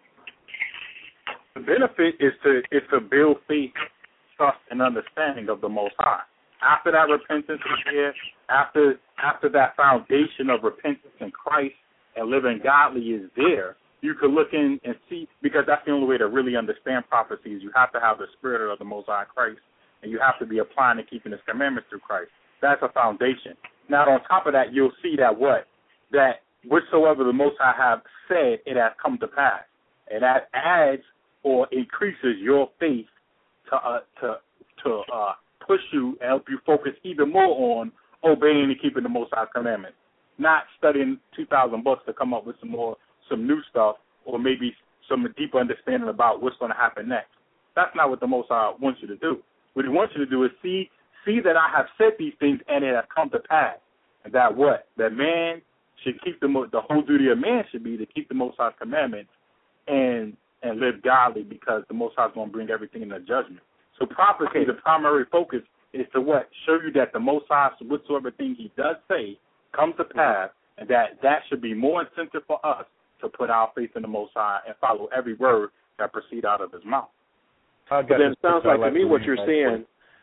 The benefit is to is to build faith, trust, and understanding of the Most High. After that repentance is here, after after that foundation of repentance in Christ and living godly is there, you can look in and see, because that's the only way to really understand prophecies. You have to have the Spirit of the Most High Christ, and you have to be applying and keeping His commandments through Christ. That's a foundation. Now, on top of that, you'll see that what? That whatsoever the Most High have said, it has come to pass. And that adds or increases your faith to uh, to to uh, push you and help you focus even more on obeying and keeping the Most High commandments, not studying two thousand books to come up with some more some new stuff or maybe some deeper understanding about what's going to happen next. That's not what the Most High wants you to do. What He wants you to do is see see that I have said these things and it has come to pass, and that what? That man should keep the the whole duty of man should be to keep the Most High's commandments and and live godly, because the Most High is going to bring everything into judgment. So prophecy, the primary focus is to what? Show you that the Most High, whatsoever thing He does say, comes to pass, and that that should be more incentive for us to put our faith in the Most High and follow every word that proceeds out of His mouth. But then it sounds like to me what you're saying.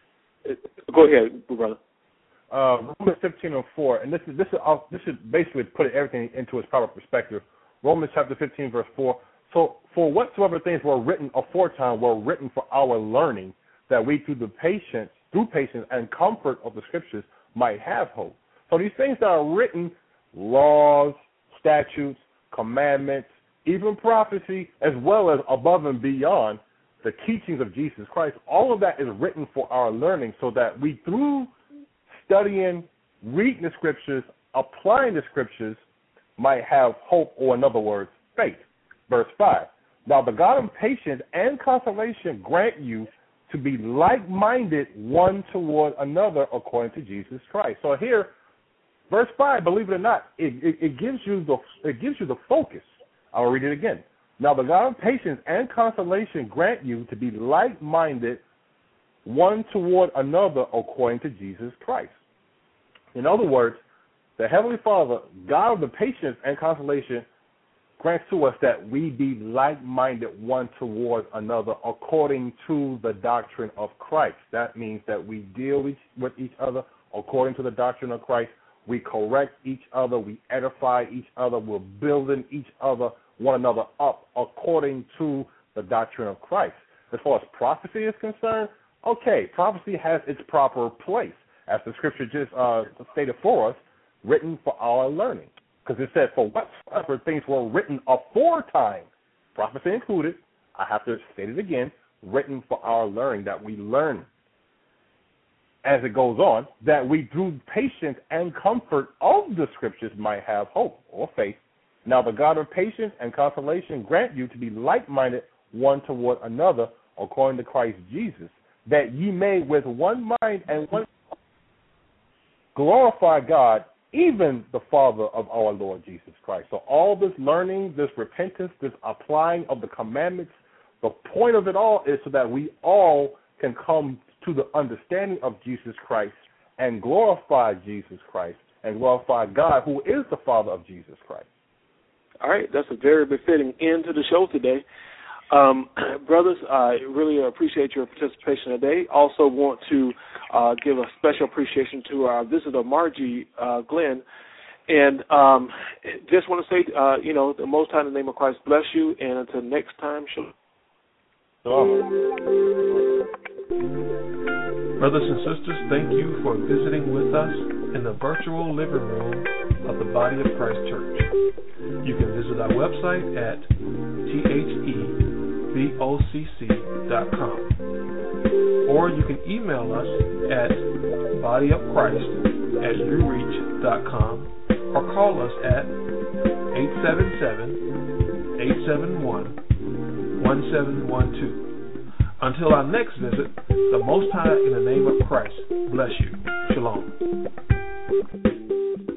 Go ahead, brother. Uh, Romans fifteen and four, and this is this is uh, this is basically put everything into its proper perspective. Romans chapter fifteen, verse four. So, for whatsoever things were written aforetime were written for our learning, that we through the patience, through patience and comfort of the Scriptures might have hope. So these things that are written, laws, statutes, commandments, even prophecy, as well as above and beyond the teachings of Jesus Christ. All of that is written for our learning so that we, through studying, reading the scriptures, applying the scriptures, might have hope, or in other words, faith. Verse five. Now the God of patience and consolation grant you to be like-minded one toward another according to Jesus Christ. So here, verse five, believe it or not, it, it, it gives you the it gives you the focus. I'll read it again. Now the God of patience and consolation grant you to be like-minded one toward another according to Jesus Christ. In other words, the Heavenly Father, God of the patience and consolation, grants to us that we be like-minded one toward another according to the doctrine of Christ. That means that we deal each, with each other according to the doctrine of Christ. We correct each other. We edify each other. We're building each other, one another up according to the doctrine of Christ. As far as prophecy is concerned, okay, prophecy has its proper place, as the scripture just uh, stated for us, written for our learning. Because it said, for whatsoever things were written aforetime, prophecy included, I have to state it again, written for our learning, that we learn as it goes on, that we through patience and comfort of the scriptures might have hope or faith. Now the God of patience and consolation grant you to be like-minded one toward another according to Christ Jesus, that ye may with one mind and one glorify God, even the Father of our Lord Jesus Christ. So all this learning, this repentance, this applying of the commandments, the point of it all is so that we all can come to the understanding of Jesus Christ and glorify Jesus Christ and glorify God, who is the Father of Jesus Christ. All right, that's a very befitting end to the show today. Um, brothers, I really appreciate your participation today. Also want to uh, give a special appreciation to our visitor, Margie uh, Glenn. And um, just want to say, uh, you know, the Most High in the name of Christ bless you. And until next time, shalom. Brothers and sisters, thank you for visiting with us in the virtual living room of the Body of Christ Church. You can visit our website at T H E B O C C dot com, or you can email us at bodyofchrist at u reach dot com, or call us at eight seven seven, eight seven one, one seven one two. Until our next visit, the Most High in the name of Christ bless you. Shalom.